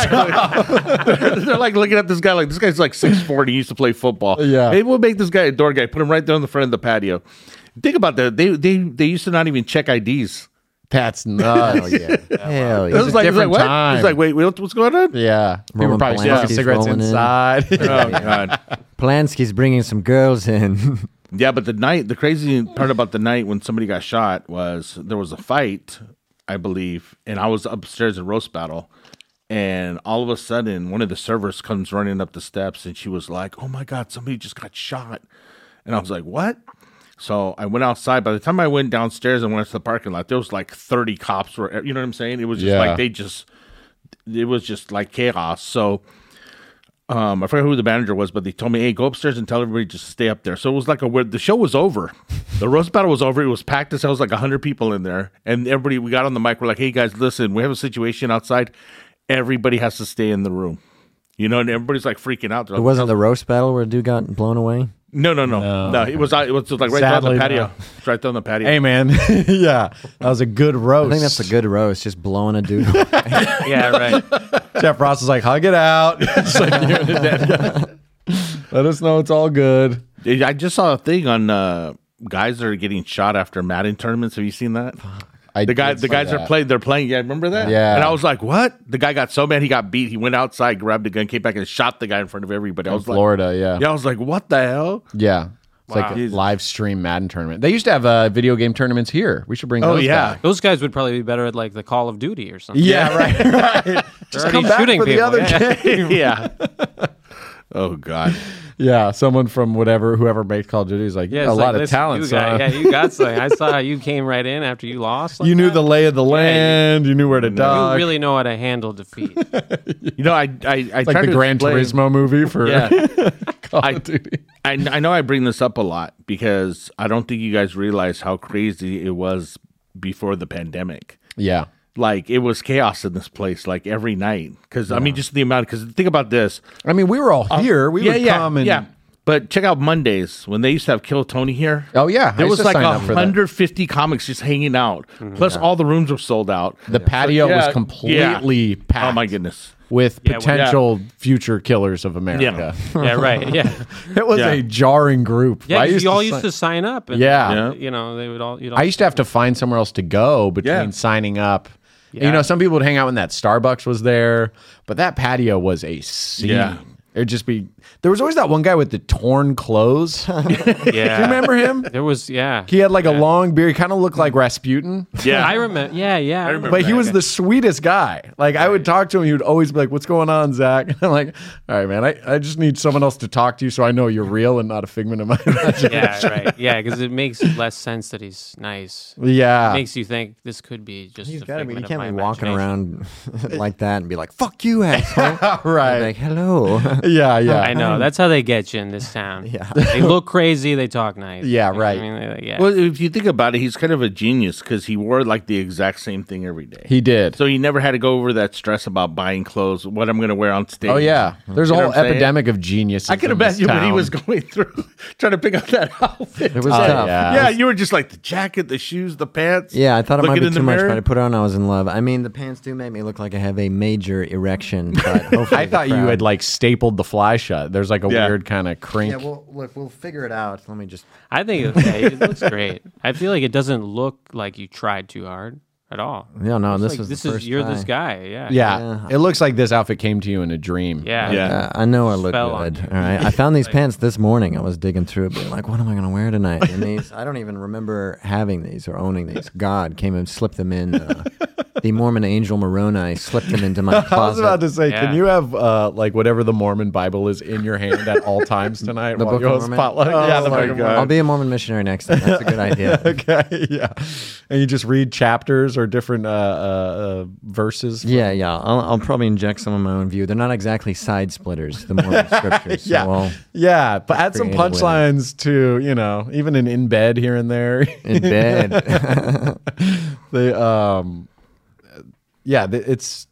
a they're, they're like looking at this guy like this guy's like six four and he used to play football. Yeah. Maybe we'll make this guy a door guy, put him right there in the front of the patio. Think about that. They they they used to not even check I Ds. That's nuts. Hell yeah. Hell It yeah. was was a like, it was different like what? time. It's like, wait, wait, what's going on? Yeah. People Roman probably smoking Polanski's cigarettes rolling in. inside. Oh God. Polanski's bringing some girls in. Yeah, but the night, the crazy part about the night when somebody got shot was there was a fight, I believe, and I was upstairs in roast battle, and all of a sudden one of the servers comes running up the steps, and she was like, "Oh my God, somebody just got shot," and I was like, "What?" So I went outside. By the time I went downstairs and went to the parking lot, there was like thirty cops. Were you know what I'm saying? It was just Yeah. like they just, it was just like chaos. So. Um, I forgot who the manager was, but they told me, "Hey, go upstairs and tell everybody just stay up there." So it was like a weird. The show was over, the roast battle was over. It was packed as hell. It was like a hundred people in there, and everybody. We got on the mic. We're like, "Hey guys, listen, we have a situation outside. Everybody has to stay in the room." You know, and everybody's like freaking out. They're It like, wasn't the roast battle where a dude got blown away. no, no, no, no, It was. It was like right there on Sadly, the patio. no. It's right there on the patio. Hey, man. Yeah. That was a good roast. I think that's a good roast, just blowing a dude away. Yeah, right. Jeff Ross is like, hug it out. It's like, you're the dead guy. Let us know it's all good. I just saw a thing on uh, guys that are getting shot after Madden tournaments. Have you seen that? I The guy, did the see guys that. are playing. They're playing. Yeah, remember that? Yeah. And I was like, "What?" The guy got so mad he got beat. He went outside, grabbed a gun, came back, and shot the guy in front of everybody. I in was Florida. like, yeah. "Yeah." I was like, "What the hell?" Yeah. It's like Wow. a Jesus. live stream Madden tournament. They used to have uh, video game tournaments here. We should bring Oh, those yeah. back. Those guys would probably be better at like the Call of Duty or something. Yeah, right, right. Just already come back shooting for the people, other yeah. game. yeah. Oh God. Yeah, someone from whatever, whoever makes Call of Duty is like, Yeah, yeah, a it's lot like, of listen, talent. You got, son. yeah, you got something. I saw how you came right in after you lost. like You knew that. the lay of the land. You knew where to You duck. really know how to handle defeat. You know, I I, I It's try like the to Gran explain- Turismo movie for Yeah. Call I- of Duty. I, I know I bring this up a lot because I don't think you guys realize how crazy it was before the pandemic. Yeah. Like it was chaos in this place, like every night. Because I mean, just the amount. Because think about this. I mean, we were all here. We yeah, would yeah, come and yeah. But check out Mondays when they used to have Kill Tony here. Oh yeah, I There used was to like sign one up for that. hundred fifty comics just hanging out. Plus, all the rooms were sold out. The patio Yeah, was completely packed. Oh my goodness. With Yeah, well, potential future killers of America. Yeah, right. Yeah, It was Yeah. a jarring group. yeah. I 'cause you all to used sign- to sign up. And, Yeah. Yeah. You know, they would all. You'd all I used to have to find somewhere else to go between Yeah. signing up. Yeah. You know, some people would hang out when that Starbucks was there, but that patio was a scene. Yeah. It'd just be. There was always that one guy with the torn clothes. Do Yeah. you remember him? There was. Yeah. He had like a long beard. He kind of looked like Rasputin. Yeah. I remember. Yeah, yeah. I remember But he that was guy. the sweetest guy. Like I would talk to him, he would always be like, "What's going on, Zach?" And I'm like, "All right, man. I, I just need someone else to talk to you, so I know you're real and not a figment of my imagination." Yeah, right. Yeah, because it makes less sense that he's nice. Yeah. It makes you think this could be just. He's a got to be. You figment of can't my be walking imagination. around like that and be like, "Fuck you, asshole." right. Like, hello. yeah, yeah. I know. That's how they get you in this town. Yeah. They look crazy. They talk nice. Yeah, You know what right. I mean, They- yeah. Well, if you think about it, he's kind of a genius because he wore like the exact same thing every day. He did. So he never had to go over that stress about buying clothes, what I'm going to wear on stage. Oh yeah. There's a You know whole what I'm saying? epidemic of geniuses. I can in this imagine when he town. was going through trying to pick out that outfit. It was Oh, tough. yeah. yeah, you were just like the jacket, the shoes, the pants. Yeah, I thought it might looking be in too the much, mirror. but I put it on. I was in love. I mean, the pants do make me look like I have a major erection. But hopefully I the thought you crowd- had like stapled the fly shut. There's like a Yeah. weird kind of crink. Yeah, well, look, we'll figure it out. Let me just. I think it, yeah, it looks great. I feel like it doesn't look like you tried too hard at all. No, no, It's this like, was this the is first you're try. this guy. Yeah. yeah. Yeah. It looks like this outfit came to you in a dream. Yeah. Yeah. Uh, I know I look Spell on good. you. All right. I found these pants this morning. I was digging through it, being like, what am I going to wear tonight? And these, I don't even remember having these or owning these. God came and slipped them in. Uh, the Mormon angel Moroni slipped them into my I was closet. about to say, Yeah. can you have uh, like whatever the Mormon Bible is in your hand at all times tonight The while Book you of host Mormon? potluck? Oh yeah, the my Book of God. Mormon. I'll be a Mormon missionary next time. That's a good idea. Okay, yeah, and you just read chapters or different uh, uh, uh, verses. Yeah, yeah. I'll, I'll probably inject some of my own view. They're not exactly side splitters, the Mormon scriptures. So Yeah, I'll, yeah, but add some creative with it. punchlines to you know, even in in bed here and there. in bed. they um, yeah, th- it's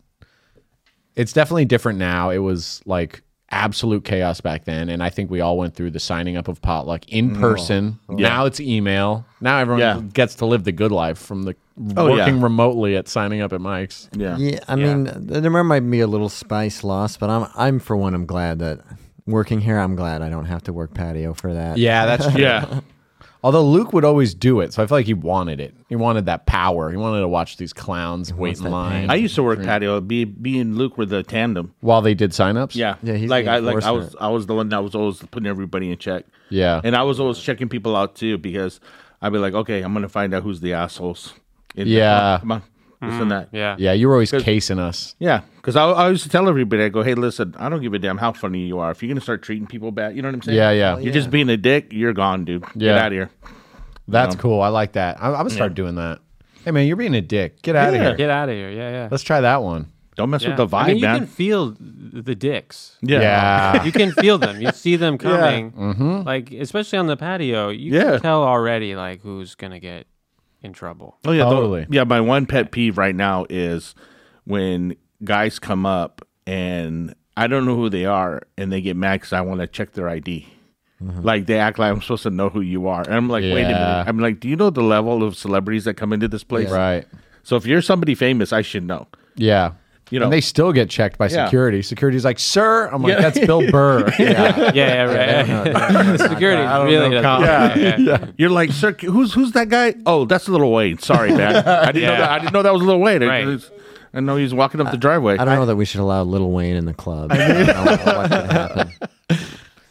it's definitely different now. It was like absolute chaos back then, and I think we all went through the signing up of potluck in person. Now it's email. Now everyone Yeah. gets to live the good life from the Oh, working yeah. remotely at signing up at Mike's. Yeah. Yeah, I Yeah. mean, there might be a little spice lost, but I'm, I'm for one, I'm glad that working here, I'm glad I don't have to work patio for that. Yeah, that's true. Yeah. Although Luke would always do it, so I feel like he wanted it. He wanted that power. He wanted to watch these clowns wait in that line I used to work patio. Be be and Luke were the tandem. while they did signups. Yeah. Yeah, he's like the I like I was enforcer. I was the one that was always putting everybody in check. yeah, And I was always checking people out too because I'd be like, okay, I'm gonna find out who's the assholes. in the- Yeah. Come on. This and that. Yeah. yeah. You were always casing us. Yeah, because I, I used to tell everybody, I go, hey, listen, I don't give a damn how funny you are. If you're gonna start treating people bad, you know what I'm saying? Yeah, yeah. You're just being a dick. You're gone, dude. Get Yeah. out of here. That's Um, cool. I like that. I, I'm gonna start doing that. Hey man, you're being a dick. Get out of Yeah. here. Get out of here. Yeah, yeah. Let's try that one. Don't mess yeah. with the vibe, I mean, you man. can feel the dicks. Yeah. You can feel them. You see them coming. Mm-hmm. Like, especially on the patio, you Yeah. can tell already, like, who's going to get in trouble. Oh yeah, the- Totally. yeah. My one pet peeve right now is when guys come up and I don't know who they are, and they get mad because I want to check their I D. Like they act like I'm supposed to know who you are, and I'm like, wait a Yeah. minute. I'm like, do you know the level of celebrities that come into this place? Right. So if you're somebody famous, I should know. Yeah. You know. and they still get checked by Yeah. security. Security's like, sir. I'm like, Yeah. that's Bill Burr. yeah. Yeah, yeah, right. Security I don't really know, doesn't. Colin. Yeah, yeah. yeah. You're like, sir, who's who's that guy? Oh, that's Lil Wayne. Sorry, man. I didn't know Yeah. that. I didn't know that was Lil Wayne. Right. I, I know he's walking up the driveway. I don't know that we should allow Lil Wayne in the club. I, don't know what could happen.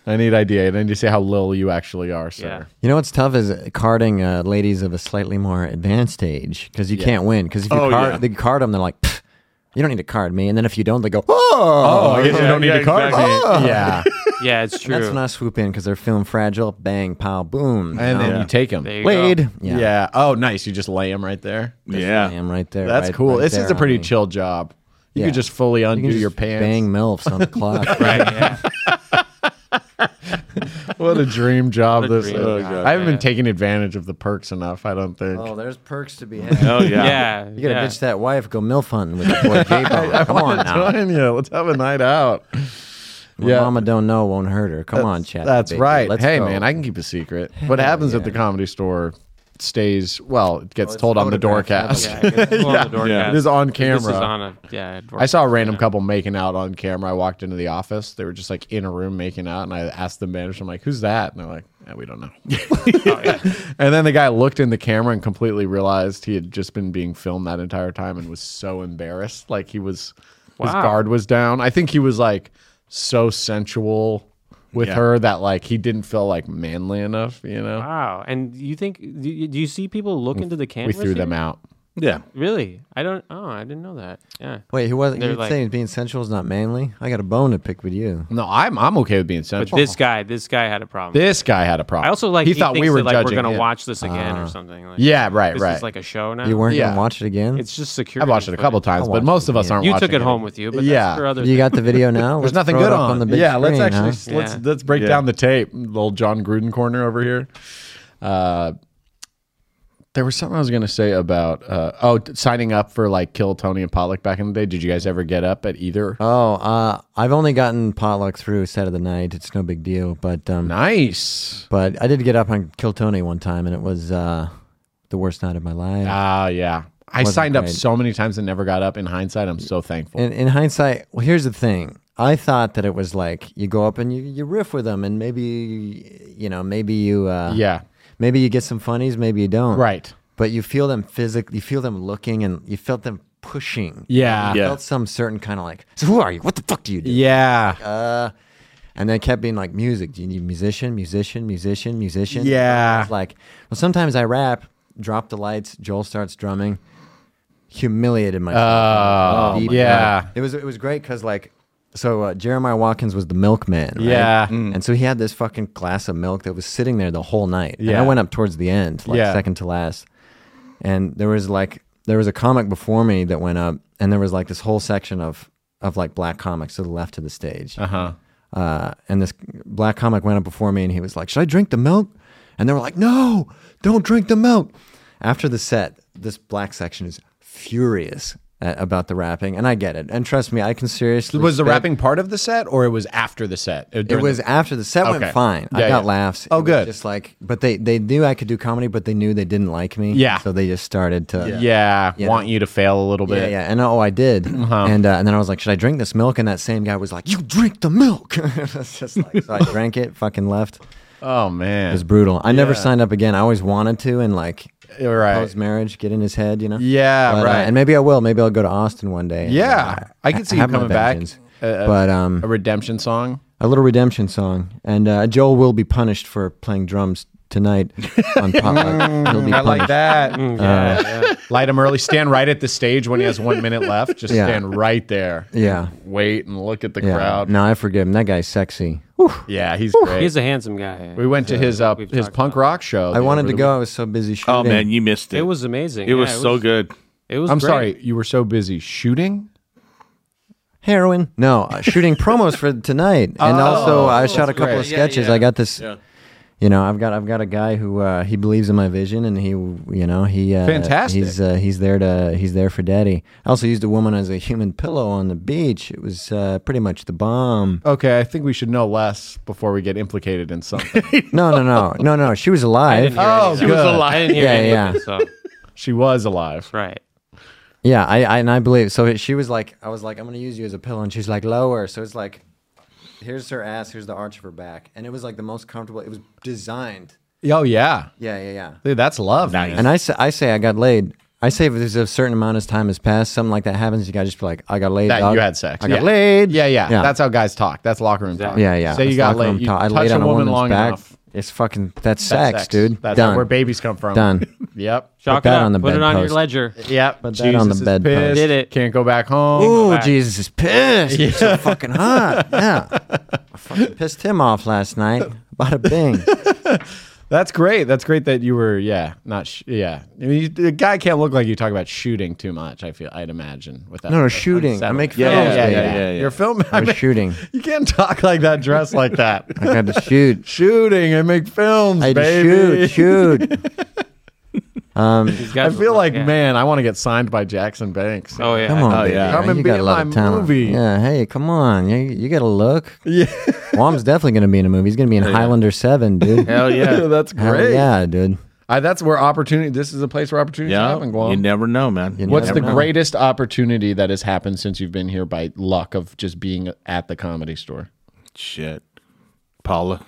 I need idea. I need to see how little you actually are, sir. Yeah. You know what's tough is carding uh, ladies of a slightly more advanced age because you Yeah. can't win. Because if you Oh, card, yeah. they card them, they're like, "Pfft, you don't need to card me. And then if you don't, they go, Oh, oh. I guess you yeah, don't need yeah, to card exactly. me. Oh. Yeah. Yeah, it's And true. that's when I swoop in because they're feeling fragile. Bang, pow, boom. you And know? then Yeah. you take him. There you Wade. go. Yeah. Yeah. Oh, nice. You just lay him right there. I Yeah. am right there. That's right- cool. right this there is a pretty on me. chill job. You Yeah. could just fully You undo can just your pants. bang MILFs on the clock. Right, yeah. What a dream job What a this dream is. job, I haven't yeah. been taking advantage of the perks enough, I don't think. Oh, there's perks to be had. Oh yeah. Yeah. You gotta yeah. ditch that wife, go MILF hunting with your boy J-Bone. Come on now. Join you. Let's have a night out. What Yeah. mama don't know won't hurt her. Come on, chat. That's baby. right. Let's hey, go. man, I can keep a secret. What happens at yeah. the Comedy Store stays, well, it gets Oh, it's told on the photographed. Doorcast. Yeah, I guess it's on the Yeah. Doorcast. It is on This camera. is on a, yeah, I saw a random yeah. couple making out on camera. I walked into the office. They were just like in a room making out, and I asked the manager, I'm like, who's that? And they're like, eh, we don't know. Oh, yeah. And then the guy looked in the camera and completely realized he had just been being filmed that entire time and was so embarrassed. Like he was, his Wow. guard was down. I think he was like so sensual with Yeah. her that like he didn't feel like manly enough, you know? Wow. And you think, do you, do you see people look into the We cameras? threw them here? out. Yeah. Really? I don't, oh, I didn't know that. Yeah. Wait, who wasn't? They're You're like- saying being sensual is not manly? I got a bone to pick with you. No, I'm I'm okay with being But sensual. this guy, this guy had a problem. This guy had a problem. I also like, he, he, thought thinks we were that, like, judging we're going to him. watch this again or Ah. something. Like, Yeah, right, this right. is like a show now. You weren't Yeah. gonna watch it again? It's just I security. watched it a couple footage. times, I'll but watch most it of us again. aren't You watching took it home any- with you, but Yeah. that's for other you got the video now? There's Let's nothing throw it good up on. the big yeah, let's screen, actually huh? let's Yeah. let's break Yeah. down the tape. Little John Gruden corner over here. Uh, there was something I was going to say about uh, oh t- signing up for like Kill Tony and Potluck back in the day. Did you guys ever get up at either? Oh, uh, I've only gotten potluck through set of the night. It's no big deal, but um, Nice. but I did get up on Kill Tony one time, and it was uh, the worst night of my life. Ah, yeah. I Wasn't signed up great. so many times and never got up. In hindsight, I'm so thankful. In, in hindsight, well, here's the thing. I thought that it was like you go up and you, you riff with them, and maybe you know, maybe you uh, yeah. maybe you get some funnies, maybe you don't. Right. But you feel them physically, you feel them looking, and you felt them pushing. Yeah. You Yeah. felt some certain kind of like, so who are you? What the fuck do you do? Yeah. Uh, and they kept being like, music. Do you need musician, musician, musician, musician? Yeah. It's like, well, sometimes I rap, drop the lights, Joel starts drumming, humiliated myself. Oh, Deep yeah. down. It was it was great because like, so uh, Jeremiah Watkins was the milkman. right? Yeah. And so he had this fucking glass of milk that was sitting there the whole night. And Yeah. I went up towards the end, like Yeah. second to last. And there was like there was a comic before me that went up, and there was like this whole section of of like black comics to the left of the stage. Uh huh. Uh, and this black comic went up before me, and he was like, "Should I drink the milk?" And they were like, "No, don't drink the milk." After the set, this black section is furious at, about the rapping, and I get it. And trust me, I can seriously. Was the spit- rapping part of the set, or it was after the set? It was after the set Okay. went fine. I Yeah, got yeah. laughs. Oh, It was good. Just like, but they they knew I could do comedy, but they knew they didn't like me. Yeah. So they just started to. Yeah. You Want know. you to fail a little Yeah, bit. yeah, and oh, I did, Uh-huh. and uh, and then I was like, "Should I drink this milk?" And that same guy was like, "You drink the milk." It's just like, so I drank it, fucking left. Oh man. It was brutal. I never Yeah. signed up again. I always wanted to, and like right. post marriage, get in his head, you know. Yeah. But, uh, right. and maybe I will. Maybe I'll go to Austin one day. and, Yeah. uh, I could see you have my coming back. vengeance. Uh, But um, a redemption song. a little redemption song, and uh, Joel will be punished for playing drums tonight on Potluck. He'll be I like punished. that. Mm, yeah, yeah. Light him early. Stand right at the stage when he has one minute left. Just Yeah. stand right there. Yeah. Wait and look at the Yeah. crowd. No, I forgive him. That guy's sexy. Yeah, he's great. He's a handsome guy. we went to his uh, We've his talked punk about rock show. I the wanted other to go. week. I was so busy shooting. Oh man, you missed it. It was amazing. It was Yeah, so good. It was I'm great. sorry, you were so busy shooting. heroin. No, uh, shooting promos for tonight, and Oh, also I shot a that's couple great. of sketches. Yeah, yeah. I got this. Yeah. You know, I've got I've got a guy who uh, he believes in my vision, and he, you know, he uh, Fantastic. He's uh, he's there to he's there for daddy. I also used a woman as a human pillow on the beach. It was uh, pretty much the bomb. Okay, I think we should know less before we get implicated in something. No, no, no, no, no. She was I alive. didn't hear Oh, any of that. She was good. I didn't hear Yeah, any yeah. of it, so She was alive. right. Yeah, I, I and I believe so. She was like, I was like, I'm gonna use you as a pillow, and she's like, lower. So it's like, here's her ass, here's the arch of her back, and it was like the most comfortable. It was designed. Oh yeah, Yeah, yeah, yeah. dude, that's love. Nice. man. And I say, I say, I got laid I say if there's a certain amount of time has passed, something like that happens, you gotta just be like, I got laid. That dog. you had sex. I got Yeah. laid. Yeah, yeah, Yeah. That's how guys talk. That's locker room talk. Yeah, yeah. Say you That's got locker room laid. You talk. I touch laid a on a woman woman's long back. enough. It's fucking that's, That's sex, dude. That's Done. where babies come from. Done. Yep. Chalk that it up. on the Put it on your bedpost. ledger. Yep. Put that on the Jesus is bedpost. pissed. Did it. Can't go back home. Oh, back. Jesus is pissed. It's so fucking hot. Yeah. I fucking pissed him off last night. Bada bing. That's great. That's great that you were, yeah, not, sh- yeah. I mean, you, the guy can't look like you talk about shooting too much. I feel, I'd imagine with that. No, no, shooting. I make Yeah, films. yeah, baby. yeah, yeah, yeah. You're filming. I was shooting. You can't talk like that, dress like that. I got to shoot. Shooting and make films, I had to baby. shoot, shoot. Um, He's I got- feel like, yeah. man, I want to get signed by Jackson Banks. Oh yeah. come on, Oh, baby. yeah. Come man, and you be got a in lot my of talent. movie. Yeah, hey, come on. You, you got to look. Yeah, Wom's definitely going to be in a movie. He's going to be in Highlander seven, dude. Hell yeah. that's Hell great. yeah, dude. I, that's where opportunity. This is a place where opportunities Yeah. happen. Guam. You never know, man. You What's never the know. greatest opportunity that has happened since you've been here by luck of just being at the Comedy Store? Shit. Paula.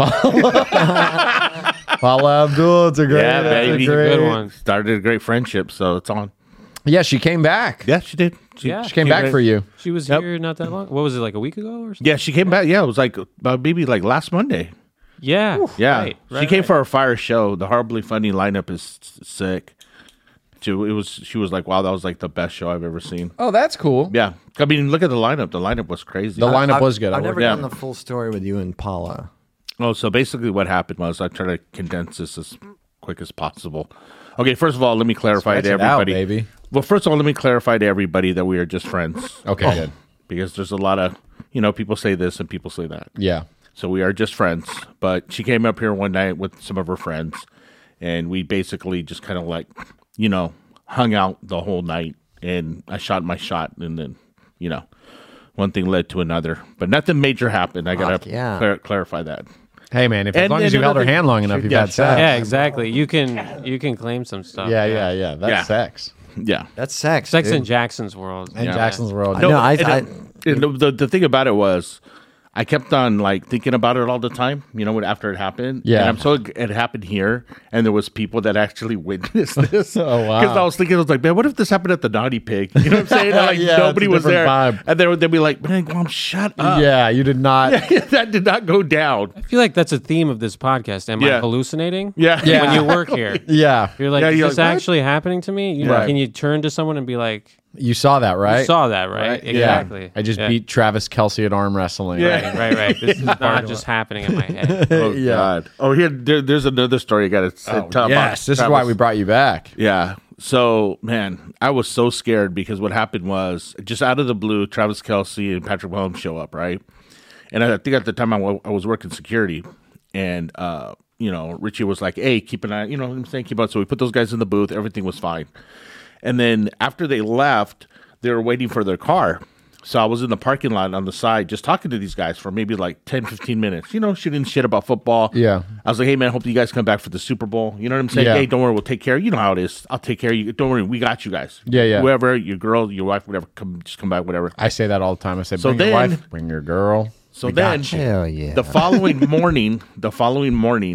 Paula Abdul, it's a great, Yeah, that's a baby. great Good one. Started a great friendship, so it's on. Yeah, she came back. Yeah, she did. She, Yeah. She came back for you. She was Yep. here not that long. What was it, like a week ago or something? Yeah, she came back. Yeah, it was like uh, maybe like last Monday. Yeah. Yeah, Right, she right, came right. for our fire show. The horribly funny lineup is s- sick. She, it was. She was like, "Wow, that was like the best show I've ever seen." Oh, that's cool. Yeah, I mean, look at the lineup. The lineup was crazy. The lineup I've- was good. I I've worked- never yeah. done the full story with you and Paula. Oh, so basically, what happened was I tried to condense this as quick as possible. Okay, first of all, let me clarify Stretch to it out, everybody. baby. Well, first of all, let me clarify to everybody that we are just friends. Okay, good. Because there's a lot of, you know, people say this and people say that. Yeah. So we are just friends. But she came up here one night with some of her friends, and we basically just kind of like, you know, hung out the whole night. And I shot my shot, and then, you know, one thing led to another. But nothing major happened. I gotta Fuck yeah. clar- clarify that. Hey, man, if as And- long as and you held her another- hand long enough, you've Yeah, had sex. Yeah, exactly. You can you can claim some stuff. Yeah, yeah, yeah. That's Yeah. sex. Yeah. That's sex. Sex dude. in Jackson's world. In Yeah. Jackson's world. No, I- and, uh, I- and the, the the thing about it was, I kept on like thinking about it all the time. You know, when after it happened. Yeah. And I'm so it happened here, and there was people that actually witnessed this. Oh, wow. Because I was thinking, I was like, man, what if this happened at the Naughty Pig? You know what I'm saying? Like Yeah, nobody it's a was there, different vibe. and they would they'd be like, man, Mom, shut up. Yeah, you did not. that did not go down. I feel like that's a theme of this podcast. Am Yeah. I hallucinating? Yeah. Yeah. When you work here. Yeah. You're like, Yeah, is you're this like, what? actually happening to me? You Right. Can you turn to someone and be like, You saw that, right? you saw that, right? Right? Exactly. Yeah. I just Yeah. beat Travis Kelsey at arm wrestling. Yeah. Right, right, right. This is not just happening in my head. Oh Yeah. God. Oh, here, there, there's another story I got to Oh, tell. about yes, this is why Travis. we brought you back. Yeah. So, man, I was so scared because what happened was just out of the blue, Travis Kelsey and Patrick Mahomes show up, right? And I think at the time I wa- I was working security, and uh, you know, Richie was like, "Hey, keep an eye," you know what I'm saying? Keep on. So we put those guys in the booth. Everything was fine. And then after they left, they were waiting for their car. So I was in the parking lot on the side just talking to these guys for maybe like ten, fifteen minutes, you know, shooting shit about football. Yeah. I was like, hey, man, hope you guys come back for the Super Bowl. You know what I'm saying? Yeah. Hey, don't worry, we'll take care. You know how it is. I'll take care of you. Don't worry, we got you guys. Yeah, yeah. Whoever, your girl, your wife, whatever, come just come back, whatever. I say that all the time. I say, So bring your then- wife, bring your girl. So We then got you. Hell yeah. the following morning, the following morning,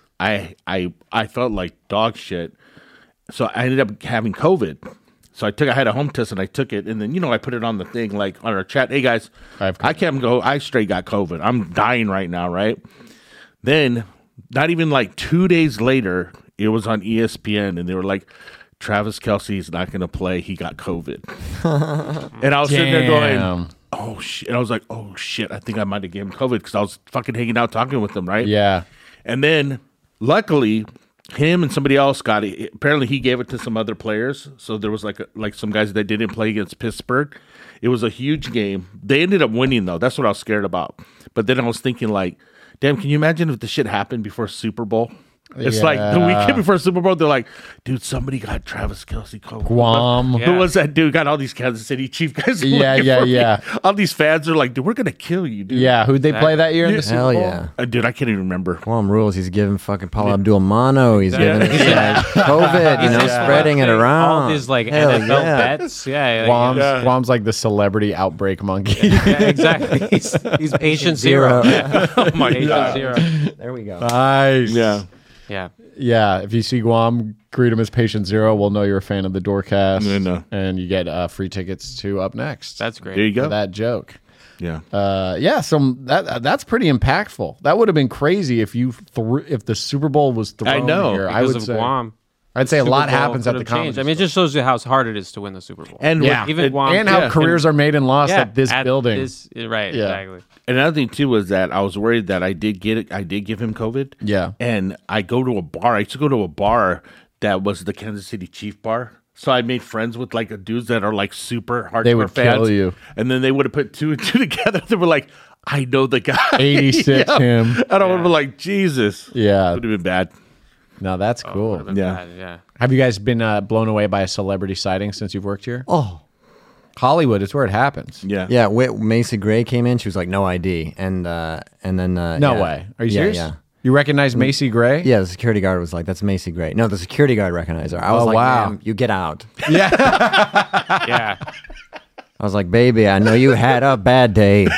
I I I felt like dog shit. So I ended up having COVID. So I took I had a home test and I took it, and then you know I put it on the thing like on our chat. Hey guys, I have I can't go. I straight got COVID. I'm dying right now, right? Then, not even like two days later, it was on E S P N, and they were like, Travis Kelsey's not going to play. He got COVID. And I was sitting there going, Damn. oh shit. And I was like, oh shit, I think I might have gave him COVID because I was fucking hanging out talking with him, right? Yeah. And then luckily, him and somebody else got it. Apparently, he gave it to some other players. So there was like a, like some guys that didn't play against Pittsburgh. It was a huge game. They ended up winning though. That's what I was scared about. But then I was thinking like, damn, can you imagine if the shit happened before Super Bowl? It's like the Yeah. weekend before Super Bowl, they're like, dude, somebody got Travis Kelsey COVID. Guam. Who Yeah. was that dude? Got all these Kansas City Chief guys. Yeah, looking yeah, for me. yeah. All these fans are like, dude, we're gonna kill you, dude. Yeah. Who'd they play that year in the Super Hell Bowl? yeah. Uh, dude, I can't even remember. Guam rules. He's giving fucking Paula Abdul Mano. He's Yeah. giving this guy COVID, you know, Yeah. spreading it around. All these like Hell N F L yeah. bets. Yeah. like, Guam's, Yeah. Guam's like the celebrity outbreak monkey. yeah, exactly. He's, he's patient zero. Zero. Oh my Patient god. zero. There we go. Nice. Yeah. Yeah. Yeah, if you see Guam, greet him as Patient Zero. We'll know you're a fan of the Doorcast, No, no. and you get uh, free tickets to Up Next. That's great. There you for go. that joke. Yeah. Uh, yeah, so that that's pretty impactful. That would have been crazy if you thr if the Super Bowl was thrown I know, here. I Because would of say, Guam. I'd say a Super lot Bowl happens at could the have comedy. changed. I mean, it just shows you how hard it is to win the Super Bowl. And Yeah. what- Even and- Guam- and how Yeah. careers are made and lost yeah, at this building. this- right, Yeah. exactly. Another thing too was that I was worried that I did get it. I did give him COVID. Yeah. And I go to a bar. I used to go to a bar that was the Kansas City Chief bar. So I made friends with like dudes that are like super hardcore They would fans. kill you. And then they would have put two and two together. They were like, I know the guy. eighty-six Yeah. him. And I would have been like, Jesus. Yeah. Would have been bad. No, that's cool. Would've been Yeah. bad, yeah. Have you guys been uh, blown away by a celebrity sighting since you've worked here? Oh, Hollywood, it's where it happens. Yeah. yeah. Wait, Macy Gray came in. She was like, no I D, and uh, and then uh, No yeah. way. Are you Yeah, serious? Yeah. You recognize Macy Gray? Yeah, the security guard was like, "That's Macy Gray." No, the security guard recognized her. I was Oh, like, wow. "Ma'am, you get out." Yeah. I was like, "Baby, I know you had a bad day.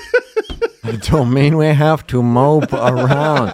It don't mean we have to mope around."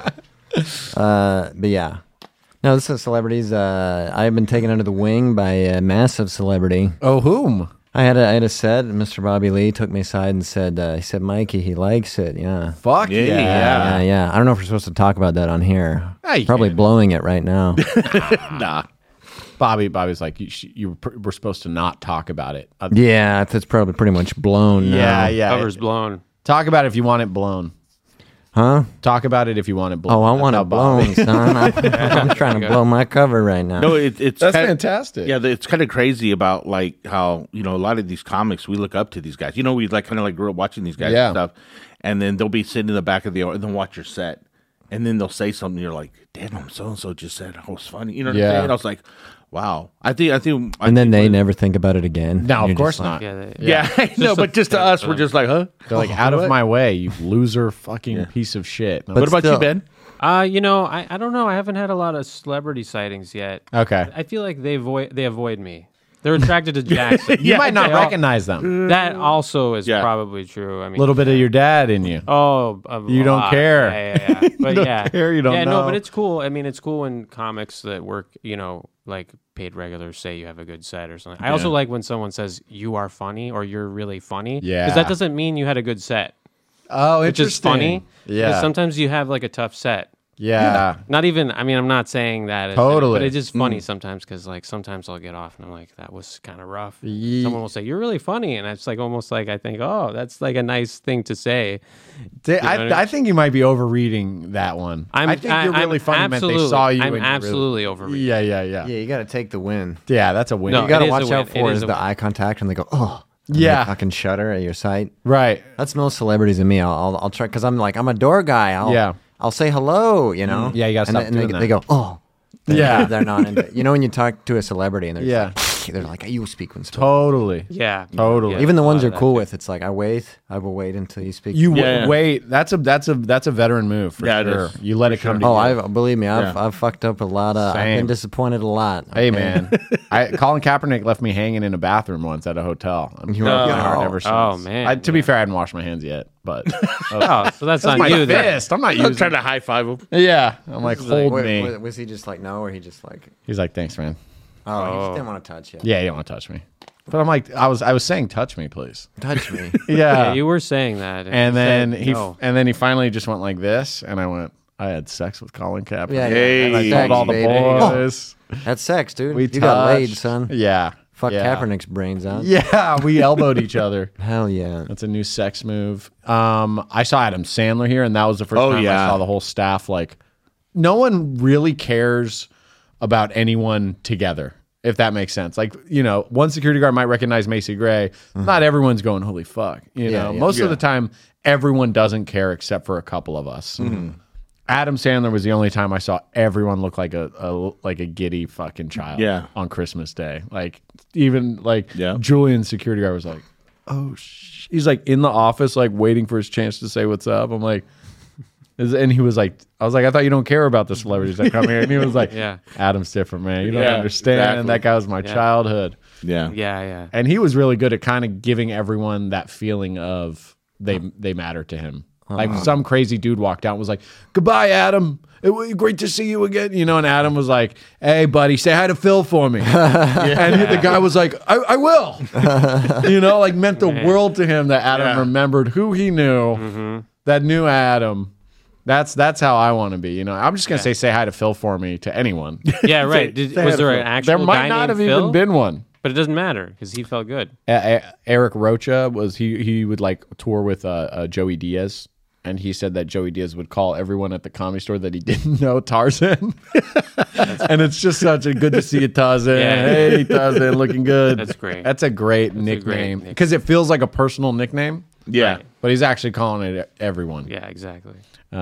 Uh, but yeah, no, this is celebrities. Uh, I've been taken under the wing by a massive celebrity. Oh, whom? I had a, I had a set. Mister Bobby Lee took me aside and said, uh, "He said, Mikey, he likes it." Yeah. Fuck yeah. Yeah, Yeah, yeah. I don't know if we're supposed to talk about that on here. Yeah, you Probably can. blowing it right now. Nah. Bobby, Bobby's like, you, sh- you were, we're supposed to not talk about it. Uh, Yeah, it's probably pretty much blown now. yeah, yeah. Cover's blown. Talk about it if you want it blown. Huh? Talk about it if you want it blown. Oh, I That's want how it blown, Bobby- son. I'm, I'm trying to blow my cover right now. No, it, it's That's kinda- fantastic. Yeah, it's kind of crazy about like how you know a lot of these comics we look up to these guys. You know, we like kind of like grew up watching these guys Yeah. and stuff, and then they'll be sitting in the back of the and then watch your set, and then they'll say something. You're like, "Damn, so and so just said I was funny." You know what Yeah. I'm saying? I was like, "Wow." I think I think. I And then think they what- never think about it again. No, You're of course just like, not. Yeah. They, Yeah, I know, but just to us, uh, we're just like, huh? They're like, out of my way, you loser fucking piece of shit. What about still- you, Ben? Uh, you know, I, I don't know. I haven't had a lot of celebrity sightings yet. Okay. I feel like they avoid they avoid me. They're attracted to Jackson. You might not they all- recognize them. That also is Yeah. probably true. I A mean, little bit of your dad in you. oh, a You don't lot. care. Yeah, yeah, yeah. But don't yeah, care, you don't yeah, know. no, but it's cool. I mean, it's cool when comics that work, you know, like paid regulars say you have a good set or something. I also Yeah. like when someone says you are funny or you're really funny. Yeah. because that doesn't mean you had a good set. Oh, Which is funny. Yeah. Because sometimes you have like a tough set. Yeah. Not even. I mean, I'm not saying that. It's, Totally. But it's just funny sometimes because, like, sometimes I'll get off and I'm like, that was kind of rough. Ye- Someone will say, "You're really funny," and it's like almost like I think, oh, that's like a nice thing to say. Di- know what I mean? I, I think you might be overreading that one. I'm, I think you're I- really I'm funny meant they absolutely- saw you. I'm and you absolutely really, overreading. Yeah, yeah, yeah. Yeah, you got to take the win. Yeah, that's a win. No, You got to it is watch a out win. It for is is a the win. eye contact, and they go, "Oh." And Yeah. they fucking shudder at your sight. Right. That's most celebrities and me. I'll, I'll, I'll try because I'm like I'm a door guy. I'll, Yeah. I'll say hello. You know. Yeah, you gotta and stop they, and they, doing they that. go, "Oh." They're, Yeah. they're not into it. You know when you talk to a celebrity and they're Yeah. just like, they're like, "You speak when spoken." Totally. Yeah, Totally. Yeah, Even the a ones lot you're of that cool too. with, it's like I wait. I will wait until you speak. You w- Yeah. wait. That's a that's a that's a veteran move for Yeah, it sure. is. You let it come to Oh, you. I've believe me, I've Yeah. I've fucked up a lot. Of, I've Same. been disappointed a lot. Hey okay? man, I, Colin Kaepernick left me hanging in a bathroom once at a hotel. I'm You broken were- heart Oh. ever since. Oh, man, I, to be yeah. fair, I hadn't washed my hands yet, but Oh, so that's, on my you. then. fist. I'm not I'm using. trying to high five him. Yeah, I'm like, is like- hold Wait, me. wait, was he just like no, or he just like He's like, thanks, man. oh, he Oh. just didn't want to touch you. Yeah, you don't want to touch me. But I'm like, I was I was saying, touch me, please. Touch me. Yeah. Yeah, you were saying that, and you then said he no. and then he finally just went like this, and I went, I had sex with Colin Kaepernick. Yeah, yeah. Hey. And I Sex, told all the baby. boys. That's sex, dude. We you got laid, touched. son. Yeah. Fuck yeah. Kaepernick's brains out. Yeah, we elbowed each other. Hell yeah. That's a new sex move. Um, I saw Adam Sandler here, and that was the first Oh, time yeah. I saw the whole staff. Like, no one really cares about anyone together, if that makes sense. Like, you know, one security guard might recognize Macy Gray. Not everyone's going, holy fuck. You Yeah, know, yeah. most Yeah. of the time, everyone doesn't care except for a couple of us. Adam Sandler was the only time I saw everyone look like a, a like a giddy fucking child. Yeah. On Christmas Day, like even like Yeah. Julian's security guard was like, "Oh, sh-. He's like in the office, like waiting for his chance to say what's up." I'm like, is, and he was like, "I was like, I thought you don't care about the celebrities that come here." And he was like, Yeah. Adam's different, man. You don't Yeah, understand." exactly. That guy was my Yeah. childhood, Yeah. yeah, yeah. and he was really good at kind of giving everyone that feeling of they they matter to him. Like some crazy dude walked out and was like, "Goodbye, Adam. It was great to see you again." You know, and Adam was like, "Hey, buddy, say hi to Phil for me." And the guy was like, "I, I will." You know, like meant the world to him that Adam Yeah. remembered who he knew, that knew Adam. That's that's how I want to be. You know, I'm just gonna say, "Say hi to Phil for me" to anyone. Yeah, right. Did, say was hi to there Phil. an actual There might guy not named have Phil? even been one. But it doesn't matter because he felt good. A- A- Eric Rocha was he he would like tour with uh, uh, Joey Diaz, and he said that Joey Diaz would call everyone at the Comedy Store that he didn't know Tarzan. And it's just such a good to see you, Tarzan. Yeah. Hey, Tarzan, looking good. That's great. That's a great a great nickname nickname. because it feels like a personal nickname, Yeah. Right. but he's actually calling it everyone. Yeah, exactly.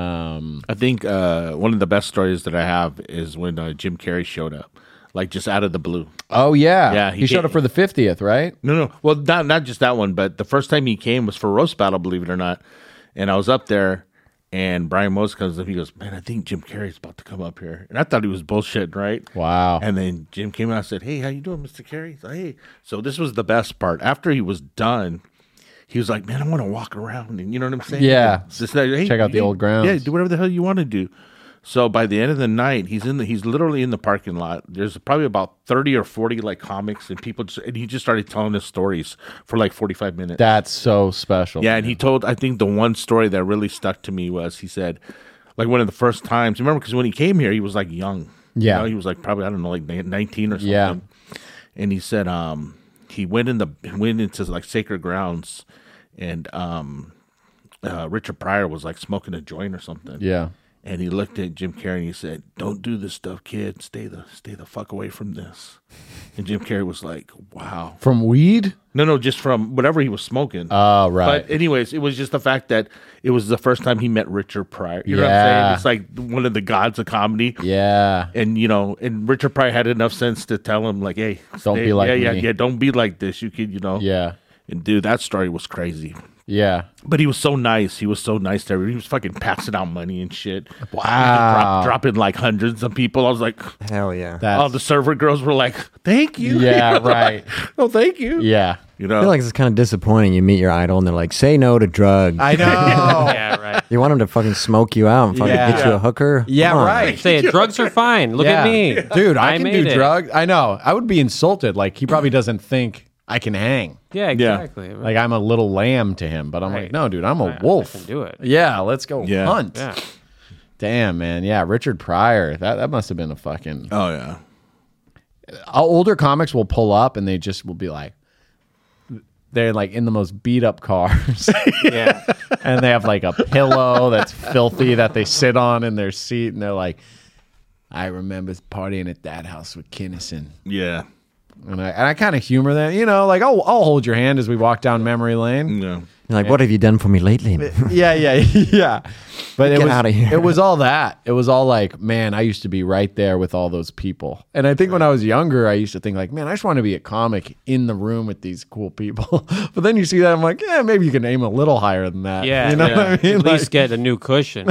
Um, I think uh, one of the best stories that I have is when uh, Jim Carrey showed up, like just out of the blue. oh yeah, Yeah, He, he showed did. up for the fiftieth, right? No, no. Well, not not just that one, but the first time he came was for Roast Battle, believe it or not. And I was up there, and Brian Moses comes up. He goes, "Man, I think Jim Carrey's about to come up here." And I thought he was bullshitting, right? Wow. And then Jim came out and said, "Hey, how you doing, Mister Carrey?" He's like, "Hey." So this was the best part. After he was done, he was like, "Man, I want to walk around," and you know what I'm saying? Yeah. Just like, hey, Check out the hey, old grounds. Yeah, do whatever the hell you want to do. So by the end of the night, he's in the he's literally in the parking lot. There's probably about thirty or forty like comics and people, just, and he just started telling us stories for like forty-five minutes. That's so special. Yeah, and he told, I think the one story that really stuck to me was he said, like one of the first times, remember, because when he came here, he was like young. Yeah. You know, he was like probably, I don't know, like nineteen or something. Yeah. And he said, um, he went in the went into like sacred grounds, and um, uh, Richard Pryor was like smoking a joint or something. Yeah. And he looked at Jim Carrey and he said, "Don't do this stuff, kid. Stay the stay the fuck away from this." And Jim Carrey was like, "Wow." From weed? No, no, just from whatever he was smoking. Oh, right. But anyways, it was just the fact that it was the first time he met Richard Pryor. You know what I'm Yeah. saying? It's like one of the gods of comedy. Yeah. And you know, and Richard Pryor had enough sense to tell him like, "Hey, Don't be like yeah, yeah, me." yeah, don't be like this. You could, you know." Yeah. And dude, that story was crazy. Yeah. But he was so nice. He was so nice to everybody. He was fucking passing out money and shit. Wow. Drop, dropping like hundreds of people. I was like, Hell yeah. That's, all the server girls were like, "Thank you." Yeah, You know, right. like, "Oh, thank you." yeah. You I know, feel like it's kind of disappointing. You meet your idol and they're like, say no to drugs. I know. Yeah, right. You want them to fucking smoke you out and fucking Yeah. get you a hooker? Yeah, Come on. right. Say it, drugs are fine. Look Yeah. at me. Dude, I, can made do it. drugs. I know. I would be insulted. Like, he probably doesn't think I can hang. Yeah, exactly. Like, I'm a little lamb to him, but I'm like, Right. no, dude, I'm a I- I wolf. can do it. Yeah, let's go Yeah. hunt. Yeah. Damn, man. Yeah, Richard Pryor. That, that must have been a fucking. oh yeah. Older comics will pull up and they just will be like, they're like in the most beat up cars. Yeah. And they have like a pillow that's filthy that they sit on in their seat, and they're like, "I remember partying at that house with Kinnison," Yeah. and I and I kind of humor that, you know, like I'll I'll hold your hand as we walk down memory lane. Yeah. You're like, what have you done for me lately? Yeah, yeah, yeah. But it Get was outta here. it was all that. It was all like, man, I used to be right there with all those people. And I think when I was younger, I used to think like, man, I just want to be a comic in the room with these cool people. But then you see that, I'm like, yeah, maybe you can aim a little higher than that. Yeah. you know yeah. what I mean? At Like, least get a new cushion.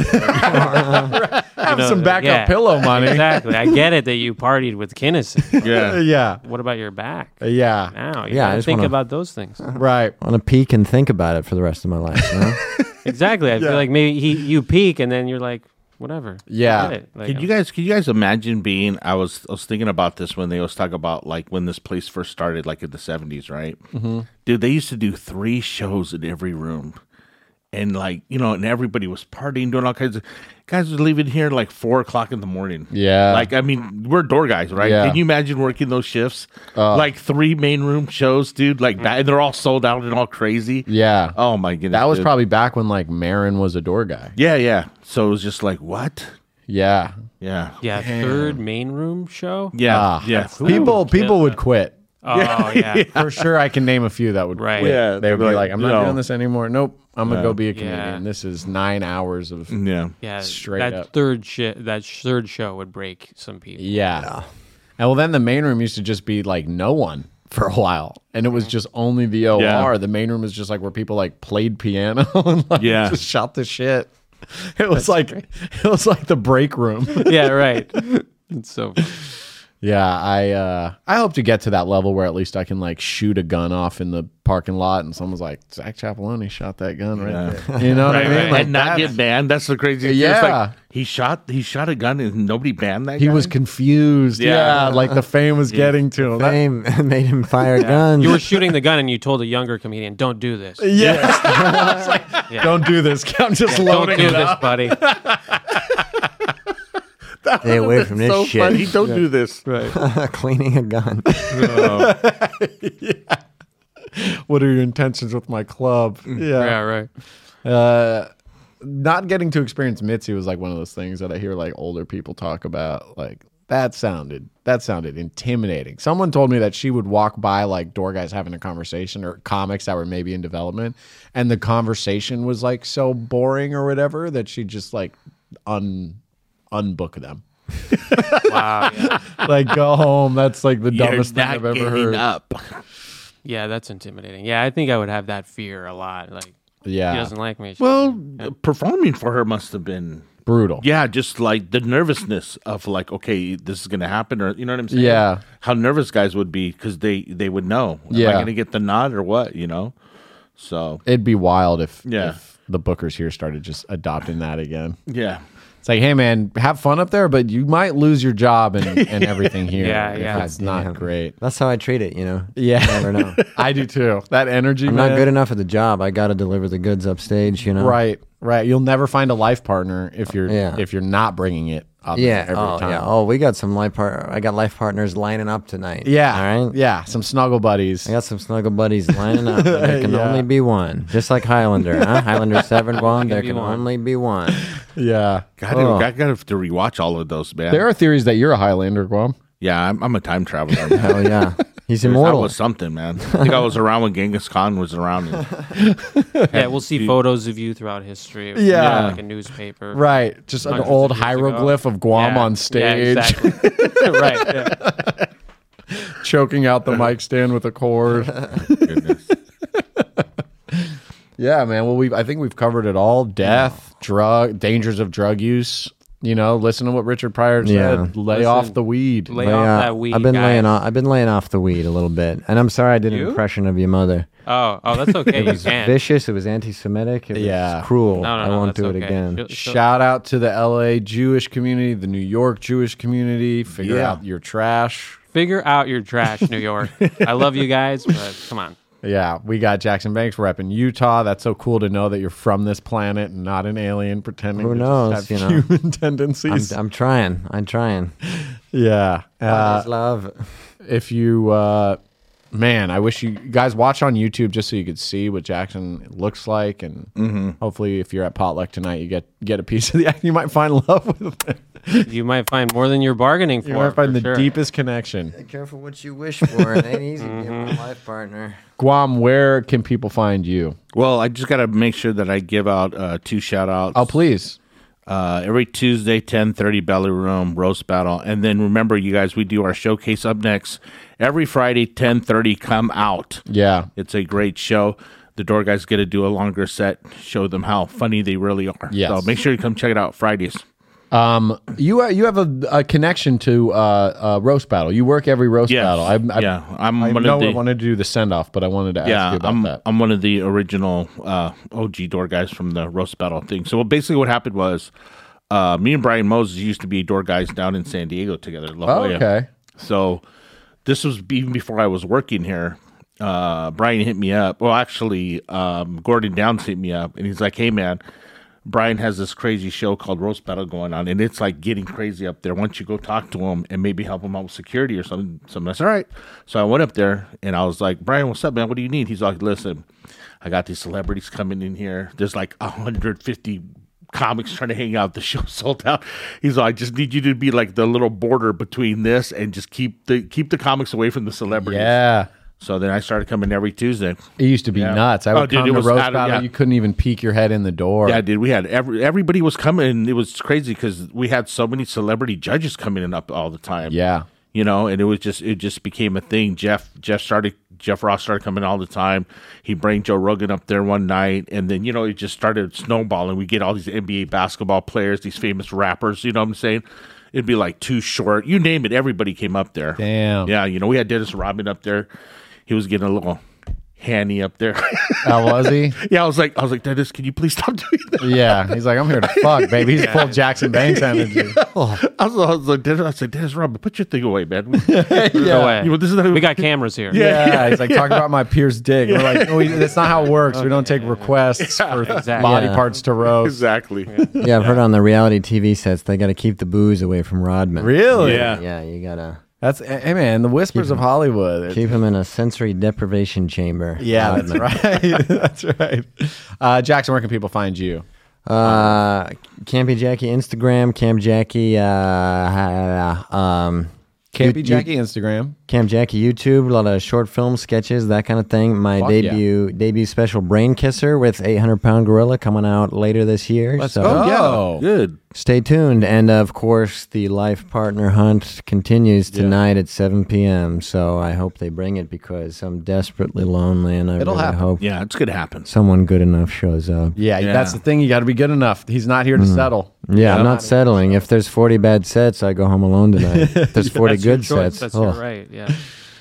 have know, some backup yeah. pillow money. Exactly. I get it that you partied with Kinnison. Yeah. Yeah, What about your back? yeah, Now, you Yeah, I gotta just think wanna- about those things. right. I want to peek and think about it for the rest of my life. You know? Exactly. I Yeah. feel like maybe he you peak and then you're like, whatever. Yeah. I get it. Like, Can you guys can you guys imagine being I was I was thinking about this when they always talk about like when this place first started, like in the seventies, right? Mm-hmm. Dude, they used to do three shows in every room. And like, you know, and everybody was partying, doing all kinds of guys were leaving here like four o'clock in the morning. Yeah. Like, I mean, we're door guys, right? Yeah. Can you imagine working those shifts? Like three main room shows, dude, like that, and they're all sold out and all crazy. Yeah. Oh my goodness. That was dude. probably back when like Marin was a door guy. Yeah, yeah. So it was just like, what? Yeah. Yeah. yeah, third main room show? Yeah. Ah, yeah. People would people kill would that. quit. Oh, yeah. For sure I can name a few that would Right. quit. Yeah, They would be like, like, I'm you not know. doing this anymore. Nope. I'm gonna Yeah. go be a Yeah. comedian. This is nine hours of Yeah. Yeah. Straight that up. third shit that third show would break some people. yeah. And well then the main room used to just be like no one for a while. And it was just only the O R. Yeah. The main room was just like where people like played piano and like Yeah. just shot the shit. It was like it was like the break room. Yeah, right. It's so Yeah, I uh, I hope to get to that level where at least I can like shoot a gun off in the parking lot, and someone's like, Zach Chapeloni shot that gun right Yeah. there. You know what Right, I mean? right. Like and not that's- get banned. That's the craziest. Yeah. It's like, he shot he shot a gun and nobody banned that. He guy? was confused. Yeah. Yeah. like the fame was getting to him. That- Fame made him fire guns. You were shooting the gun and you told a younger comedian, "Don't do this. yeah. I was like, Yeah. don't do this. I'm just Don't loading do it this, up. buddy." Stay away from this so shit. funny. Don't do this. Right. Cleaning a gun. What are your intentions with my club? Yeah, right. Uh, not getting to experience Mitzi was like one of those things that I hear like older people talk about. Like that sounded that sounded intimidating. Someone told me that she would walk by like door guys having a conversation or comics that were maybe in development, and the conversation was like so boring or whatever that she'd just like un unbook them. Wow. Yeah. Like go home. That's like the You're dumbest thing not I've ever getting heard. up. Yeah, that's intimidating. Yeah, I think I would have that fear a lot. Like, Yeah, she doesn't like me. She- Well, performing for her must have been brutal. yeah, just like the nervousness of like, okay, this is gonna happen, or you know what I'm saying? Yeah. How nervous guys would be because they they would know. Am Yeah. I gonna get the nod or what? You know. So It'd be wild if, Yeah. if the bookers here started just adopting that again. yeah, It's like, hey man, have fun up there, but you might lose your job and, and everything here. Yeah, if yeah. it's not Damn. great. That's how I treat it, you know. Yeah, You never know. I do too. That energy, I'm man. not good enough at the job. I got to deliver the goods upstage, you know. Right, right. You'll never find a life partner if you're Yeah. if you're not bringing it up. Yeah. every Oh, time. yeah. Oh, we got some life part. I got life partners lining up tonight. yeah, All right. yeah. Some snuggle buddies. I got some snuggle buddies lining up. and There can Yeah. only be one. Just like Highlander, huh? Highlander seven, Guam. There be can one. only be one. Yeah, God, Oh. I got to rewatch all of those, man. there are theories that you're a Highlander, Guam. yeah, I'm, I'm a time traveler. Hell yeah. He's That immortal. was something, man. I think I was around when Genghis Khan was around. yeah, we'll see photos of you throughout history. Yeah. Like a newspaper. Right, just an Hundreds old of years hieroglyph ago. of Guam Yeah. on Yeah, stage, exactly. right. Yeah. choking out the mic stand with a cord. Goodness. Yeah, man. Well, we I think we've covered it all: death, drug, dangers of drug use. You know, listen to what Richard Pryor said. Yeah. Lay Listen, off the weed. Lay Lay off off- that weed. I've been guys. laying off. I've been laying off the weed a little bit, and I'm sorry I did an You? impression of your mother. Oh, oh, that's okay. It you was can. vicious. It was anti-Semitic. It was Yeah. cruel. No, no, I no, won't that's do it okay. again. She'll- she'll- Shout out to the L A Jewish community, the New York Jewish community. Figure Yeah. out your trash. Figure out your trash, New York. I love you guys, but come on. Yeah, we got Jackson Banks. We're up in Utah. That's so cool to know that you're from this planet and not an alien pretending Who to knows, just you have know? human I'm, tendencies. I'm trying. I'm trying. yeah. God Uh, is love. if you, uh, man, I wish you guys watch on YouTube just so you could see what Jackson looks like, and Mm-hmm. hopefully, if you're at potluck tonight, you get get a piece of the. You might find love with it. You might find more than you're bargaining for. You might find for the sure. deepest connection. Be careful what you wish for. It ain't easy to get Mm-hmm. a life partner. Guam, where can people find you? Well, I just got to make sure that I give out uh, two shout outs. Oh, please. Uh, every Tuesday, ten thirty, Belly Room, Roast Battle. And then remember, you guys, we do our showcase up next. Every Friday, ten thirty, come out. Yeah. It's a great show. The door guys get to do a longer set, show them how funny they really are. Yes. So make sure you come check it out Fridays. Um, you uh, you have a, a connection to uh, uh, roast battle. You work every roast Yes. battle. I, I, yeah. I'm I one know of the, I wanted to do the send off, but I wanted to ask yeah, you about I'm, that. I'm one of the original uh, O G door guys from the roast battle thing. So basically what happened was uh, me and Brian Moses used to be door guys down in San Diego together. La Oh, Jolla. okay. So this was even before I was working here. Uh, Brian hit me up. Well, actually, um, Gordon Downs hit me up, and he's like, "Hey, man, Brian has this crazy show called Roast Battle going on, and it's like getting crazy up there. Why don't you go talk to him and maybe help him out with security or something?" Something. That's all right. So I went up there, and I was like, "Brian, what's up, man? What do you need?" He's like, "Listen, I got these celebrities coming in here. There's like one hundred fifty comics trying to hang out. The show sold out." He's like, "I just need you to be like the little border between this and just keep the keep the comics away from the celebrities." Yeah. So then I started coming every Tuesday. It used to be Yeah. nuts. I Oh, would dude, come it to was roast out of- battle. yeah. You couldn't even peek your head in the door. Yeah, dude, we had every everybody was coming. It was crazy because we had so many celebrity judges coming in up all the time. Yeah. you know, and it was just it just became a thing. Jeff Jeff started Jeff Ross started coming all the time. He brought Joe Rogan up there one night, and then you know it just started snowballing. We get all these N B A basketball players, these famous rappers. You know what I'm saying? it'd be like Too Short. You name it, everybody came up there. Damn. Yeah, you know, we had Dennis Rodman up there. He was getting a little handy up there. How was he? Yeah, I was like, I was like, Dennis, can you please stop doing that? Yeah. He's like, I'm here to fuck, baby. He's full Jackson Banks energy. I, was, I was like, Dennis, I said, Dennis Rodman, put your thing away, man. No way. You know, this is not, We got cameras here. Yeah, he's like talking about my Pierce dick. We're like, no, we, that's not how it works. We don't take requests for exactly. body Yeah. parts to roast. exactly. Yeah, I've heard on the reality T V sets they got to keep the booze away from Rodman. Really? Yeah. Yeah, you gotta That's hey man, the whispers of Hollywood. keep him in a sensory deprivation chamber. Yeah, Rodman. that's right. That's right. Uh, Jackson, where can people find you? Uh, Campy Jackie Instagram, Cam Jackie, uh, um, Campy you- Jackie Instagram. Cam Jackie YouTube, a lot of short film sketches, that kind of thing. My Fuck yeah. debut debut special, Brain Kisser, with eight hundred pound Gorilla, coming out later this year. Let's so go. Yeah, Oh. good. stay tuned. And of course, the life partner hunt continues tonight at seven p.m. So I hope they bring it because I'm desperately lonely, and I It'll really happen. hope Yeah, it's gonna happen. someone good enough shows up. Yeah, Yeah. that's the thing. You got to be good enough. He's not here to settle. Yeah, I'm not settling. If there's forty bad sets, I go home alone tonight. If there's forty That's your good choice. sets, That's oh. your right. Yeah.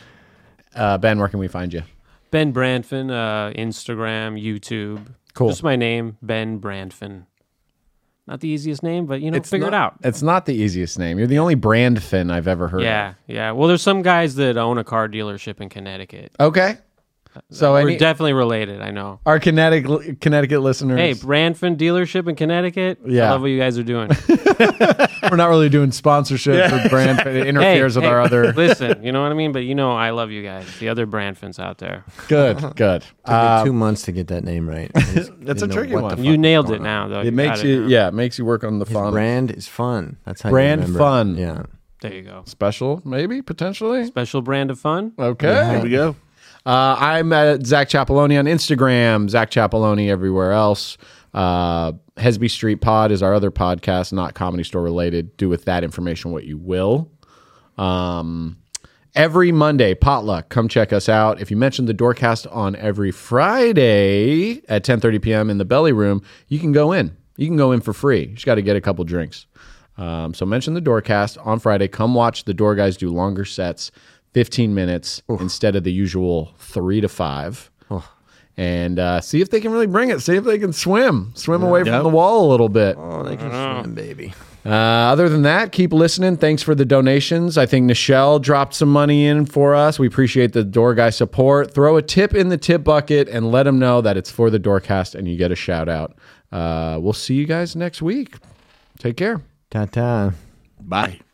Uh, Ben, where can we find you? Ben Brandfin, uh, Instagram, YouTube. Cool. Just my name, Ben Brandfin. Not the easiest name, but you know, figure not, it out. It's not the easiest name. You're the only brand fin I've ever heard Yeah, yeah. Well, there's some guys that own a car dealership in Connecticut. of. Okay. So We're any, definitely related, I know. our Connecticut, Connecticut listeners, Hey, Brandfin dealership in Connecticut. Yeah. I love what you guys are doing. we're not really doing sponsorship for brand fin. It interferes hey, with hey, our other. Listen, you know what I mean? But you know, I love you guys. The other Brandfins out there. Good, good. Took me Uh, two months to get that name right. That's a tricky one. You nailed it now, though. it You makes got you, now. yeah, it makes you work on the His font. brand is fun. That's how Brand you remember fun. It. Yeah. There you go. Special, maybe potentially. Special brand of fun. Okay. There we go. Uh, I'm at Zach Chapeloni on Instagram, Zach Chapeloni everywhere else. Uh, Hesby Street Pod is our other podcast, not Comedy Store related. Do with that information what you will. Um, every Monday, Potluck. Come check us out. If you mention the Doorcast on every Friday at ten thirty p.m. in the Belly Room, you can go in. You can go in for free. You just got to get a couple drinks. Um, so mention the Doorcast on Friday. Come watch the Door Guys do longer sets. fifteen minutes instead of the usual three to five. And uh, see if they can really bring it. See if they can swim. Swim away from Yep. the wall a little bit. Oh, they can swim, baby. Uh, other than that, keep listening. Thanks for the donations. I think Nichelle dropped some money in for us. We appreciate the Door Guy support. Throw a tip in the tip bucket and let them know that it's for the Doorcast and you get a shout out. Uh, we'll see you guys next week. Take care. Ta-ta. Bye.